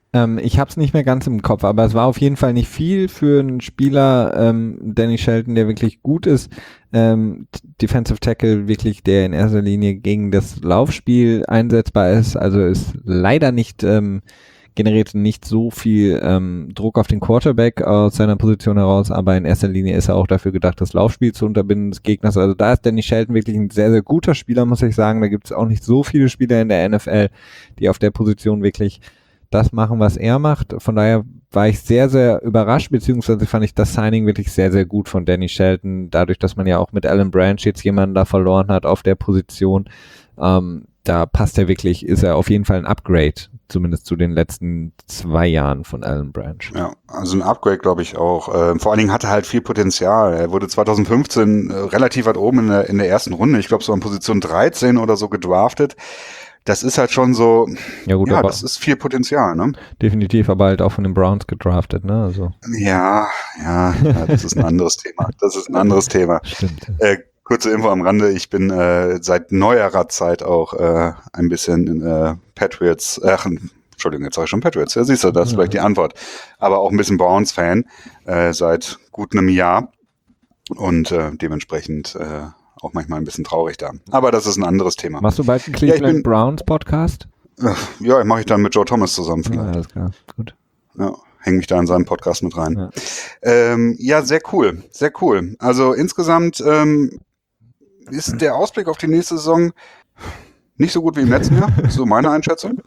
Ähm, ich habe es nicht mehr ganz im Kopf, aber es war auf jeden Fall nicht viel für einen Spieler, ähm, Danny Shelton, der wirklich gut ist. Ähm, Defensive Tackle wirklich, der in erster Linie gegen das Laufspiel einsetzbar ist. Also ist leider nicht, ähm, generiert nicht so viel ähm, Druck auf den Quarterback aus seiner Position heraus, aber in erster Linie ist er auch dafür gedacht, das Laufspiel zu unterbinden des Gegners. Also da ist Danny Shelton wirklich ein sehr, sehr guter Spieler, muss ich sagen. Da gibt es auch nicht so viele Spieler in der N F L, die auf der Position wirklich das machen, was er macht. Von daher war ich sehr, sehr überrascht, beziehungsweise fand ich das Signing wirklich sehr, sehr gut von Danny Shelton, dadurch, dass man ja auch mit Alan Branch jetzt jemanden da verloren hat auf der Position. Ähm, da passt er wirklich, ist er auf jeden Fall ein Upgrade, zumindest zu den letzten zwei Jahren von Alan Branch. Ja, also ein Upgrade glaube ich auch. Äh, vor allen Dingen hatte er halt viel Potenzial. Er wurde zwanzig fünfzehn äh, relativ weit oben in der, in der ersten Runde, ich glaube so an Position dreizehn oder so gedraftet. Das ist halt schon so, ja, gut, ja, aber das ist viel Potenzial, ne? Definitiv, aber halt auch von den Browns gedraftet, ne? Also. Ja, ja, ja, das ist ein anderes Thema. Das ist ein anderes Thema. Stimmt. Äh, kurze Info am Rande, ich bin äh, seit neuerer Zeit auch äh, ein bisschen in äh, Patriots, ach, Entschuldigung, jetzt sage ich schon Patriots, ja, siehst du, das ist Ja. vielleicht die Antwort. Aber auch ein bisschen Browns-Fan äh, seit gut einem Jahr und äh, dementsprechend äh, auch manchmal ein bisschen traurig da. Aber das ist ein anderes Thema. Machst du bald einen Cleveland Ja, ich bin- Browns Podcast? Ja, mache ich dann mit Joe Thomas zusammen Ja, vielleicht. alles klar, gut. Ja, hänge mich da in seinen Podcast mit rein. Ja. Ähm, ja, sehr cool, sehr cool. Also insgesamt ähm, ist der Ausblick auf die nächste Saison nicht so gut wie im letzten Jahr. So meine Einschätzung.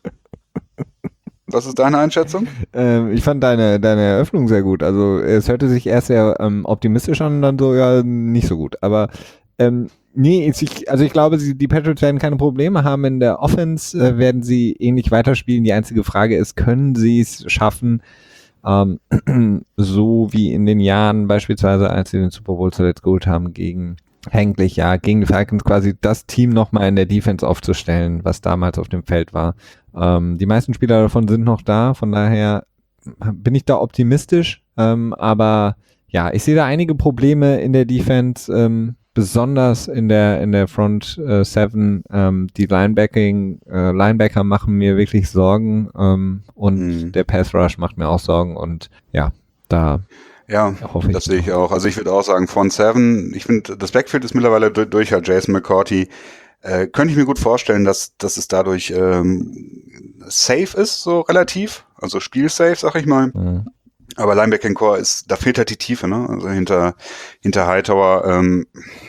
Was ist deine Einschätzung? Ähm, ich fand deine, deine Eröffnung sehr gut. Also es hörte sich erst sehr ähm, optimistisch an und dann so, ja, nicht so gut. Aber ähm, nee, ich, also ich glaube, sie, die Patriots werden keine Probleme haben. In der Offense äh, werden sie ähnlich weiterspielen. Die einzige Frage ist, können sie es schaffen, ähm, so wie in den Jahren beispielsweise, als sie den Super Bowl zuletzt geholt haben, gegen eigentlich, ja, gegen die Falcons quasi das Team nochmal in der Defense aufzustellen, was damals auf dem Feld war. Ähm, die meisten Spieler davon sind noch da, von daher bin ich da optimistisch, ähm, aber ja, ich sehe da einige Probleme in der Defense, ähm, besonders in der in der Front äh, Seven. Ähm, die Linebacking, äh, Linebacker machen mir wirklich Sorgen ähm, und Mhm. der Pass Rush macht mir auch Sorgen und ja, da Ja, hoffe ich. das sehe ich auch. Also ich würde auch sagen, Front Seven, ich finde, das Backfield ist mittlerweile durch, durch halt Jason McCourty. Äh, könnte ich mir gut vorstellen, dass, dass es dadurch ähm, safe ist, so relativ. Also spielsafe, sag ich mal. Mhm. Aber Linebacking Core ist, da fehlt halt die Tiefe, ne? Also hinter, hinter Hightower ähm,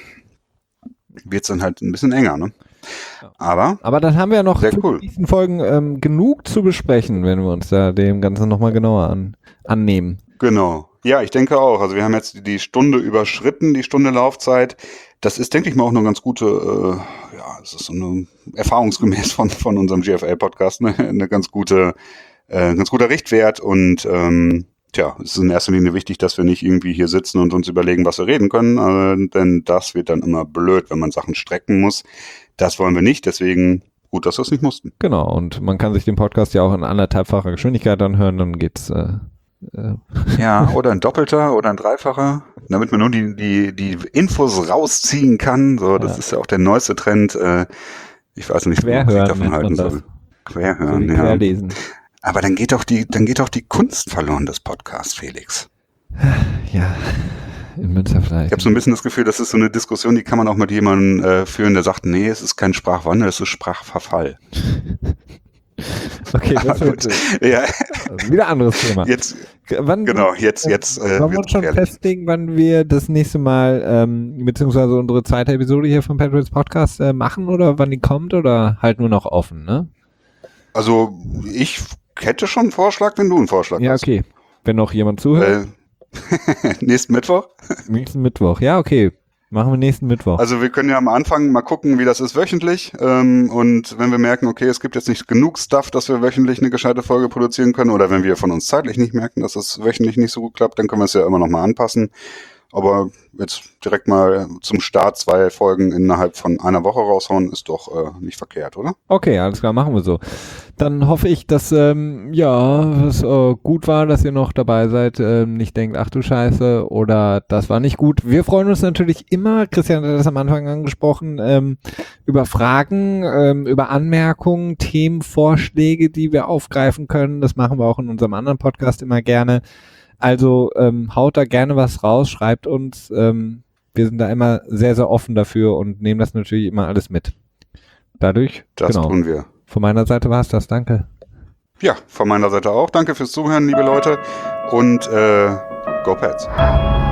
wird's dann halt ein bisschen enger, ne? Aber Aber dann haben wir ja noch Sehr für cool. die nächsten Folgen ähm, genug zu besprechen, wenn wir uns da dem Ganzen nochmal genauer an, annehmen. genau. Ja, ich denke auch. Also wir haben jetzt die Stunde überschritten, die Stunde Laufzeit. Das ist, denke ich mal, auch eine ganz gute, äh, ja, das ist so eine erfahrungsgemäß von, von unserem G F L-Podcast, ne? Eine ganz gute, äh, ein ganz guter Richtwert und ähm, tja, es ist in erster Linie wichtig, dass wir nicht irgendwie hier sitzen und uns überlegen, was wir reden können, äh, denn das wird dann immer blöd, wenn man Sachen strecken muss. Das wollen wir nicht, deswegen gut, dass wir es nicht mussten. Genau, und man kann sich den Podcast ja auch in anderthalbfacher Geschwindigkeit anhören, dann geht's äh, äh, Ja, oder ein doppelter oder ein dreifacher, damit man nur die, die, die Infos rausziehen kann. So, das Ja. ist ja auch der neueste Trend. Äh, ich weiß nicht, was ich Querhören davon nennt man halten das. soll. so Querhören, wie ja. querlesen. Aber dann geht doch die, dann geht doch die Kunst verloren des Podcasts, Felix. Ja, in Münster vielleicht. Ich habe so ein bisschen das Gefühl, das ist so eine Diskussion, die kann man auch mit jemandem äh, führen, der sagt, nee, es ist kein Sprachwandel, es ist Sprachverfall. Okay, das Aber wird gut. äh, Ja, wieder ein anderes Thema. jetzt, Wann, genau, jetzt, jetzt äh, Wollen wir wird's uns schon gefährlich. festlegen, wann wir das nächste Mal, ähm, beziehungsweise unsere zweite Episode hier vom Patriots Podcast äh, machen oder wann die kommt oder halt nur noch offen, ne? Also ich hätte schon einen Vorschlag, wenn du einen Vorschlag Ja, hast. okay. Wenn noch jemand zuhört, Äh, nächsten Mittwoch. nächsten Mittwoch. Ja, okay. Machen wir nächsten Mittwoch. Also wir können ja am Anfang mal gucken, wie das ist wöchentlich. Ähm, und wenn wir merken, okay, es gibt jetzt nicht genug Stuff, dass wir wöchentlich eine gescheite Folge produzieren können, oder wenn wir von uns zeitlich nicht merken, dass es wöchentlich nicht so gut klappt, dann können wir es ja immer noch mal anpassen. aber jetzt direkt mal zum Start zwei Folgen innerhalb von einer Woche raushauen, ist doch äh, nicht verkehrt, oder? Okay, alles klar, machen wir so. Dann hoffe ich, dass ähm, ja, es äh, gut war, dass ihr noch dabei seid, ähm, nicht denkt, ach du Scheiße, oder das war nicht gut. Wir freuen uns natürlich immer, Christian hat das am Anfang angesprochen, ähm, über Fragen, ähm, über Anmerkungen, Themenvorschläge, die wir aufgreifen können. Das machen wir auch in unserem anderen Podcast immer gerne. Also ähm, haut da gerne was raus, schreibt uns. Ähm, wir sind da immer sehr, sehr offen dafür und nehmen das natürlich immer alles mit. Dadurch, Das genau. tun wir. Von meiner Seite war es das, danke. Ja, von meiner Seite auch. Danke fürs Zuhören, liebe Leute. Und äh, Go Pets.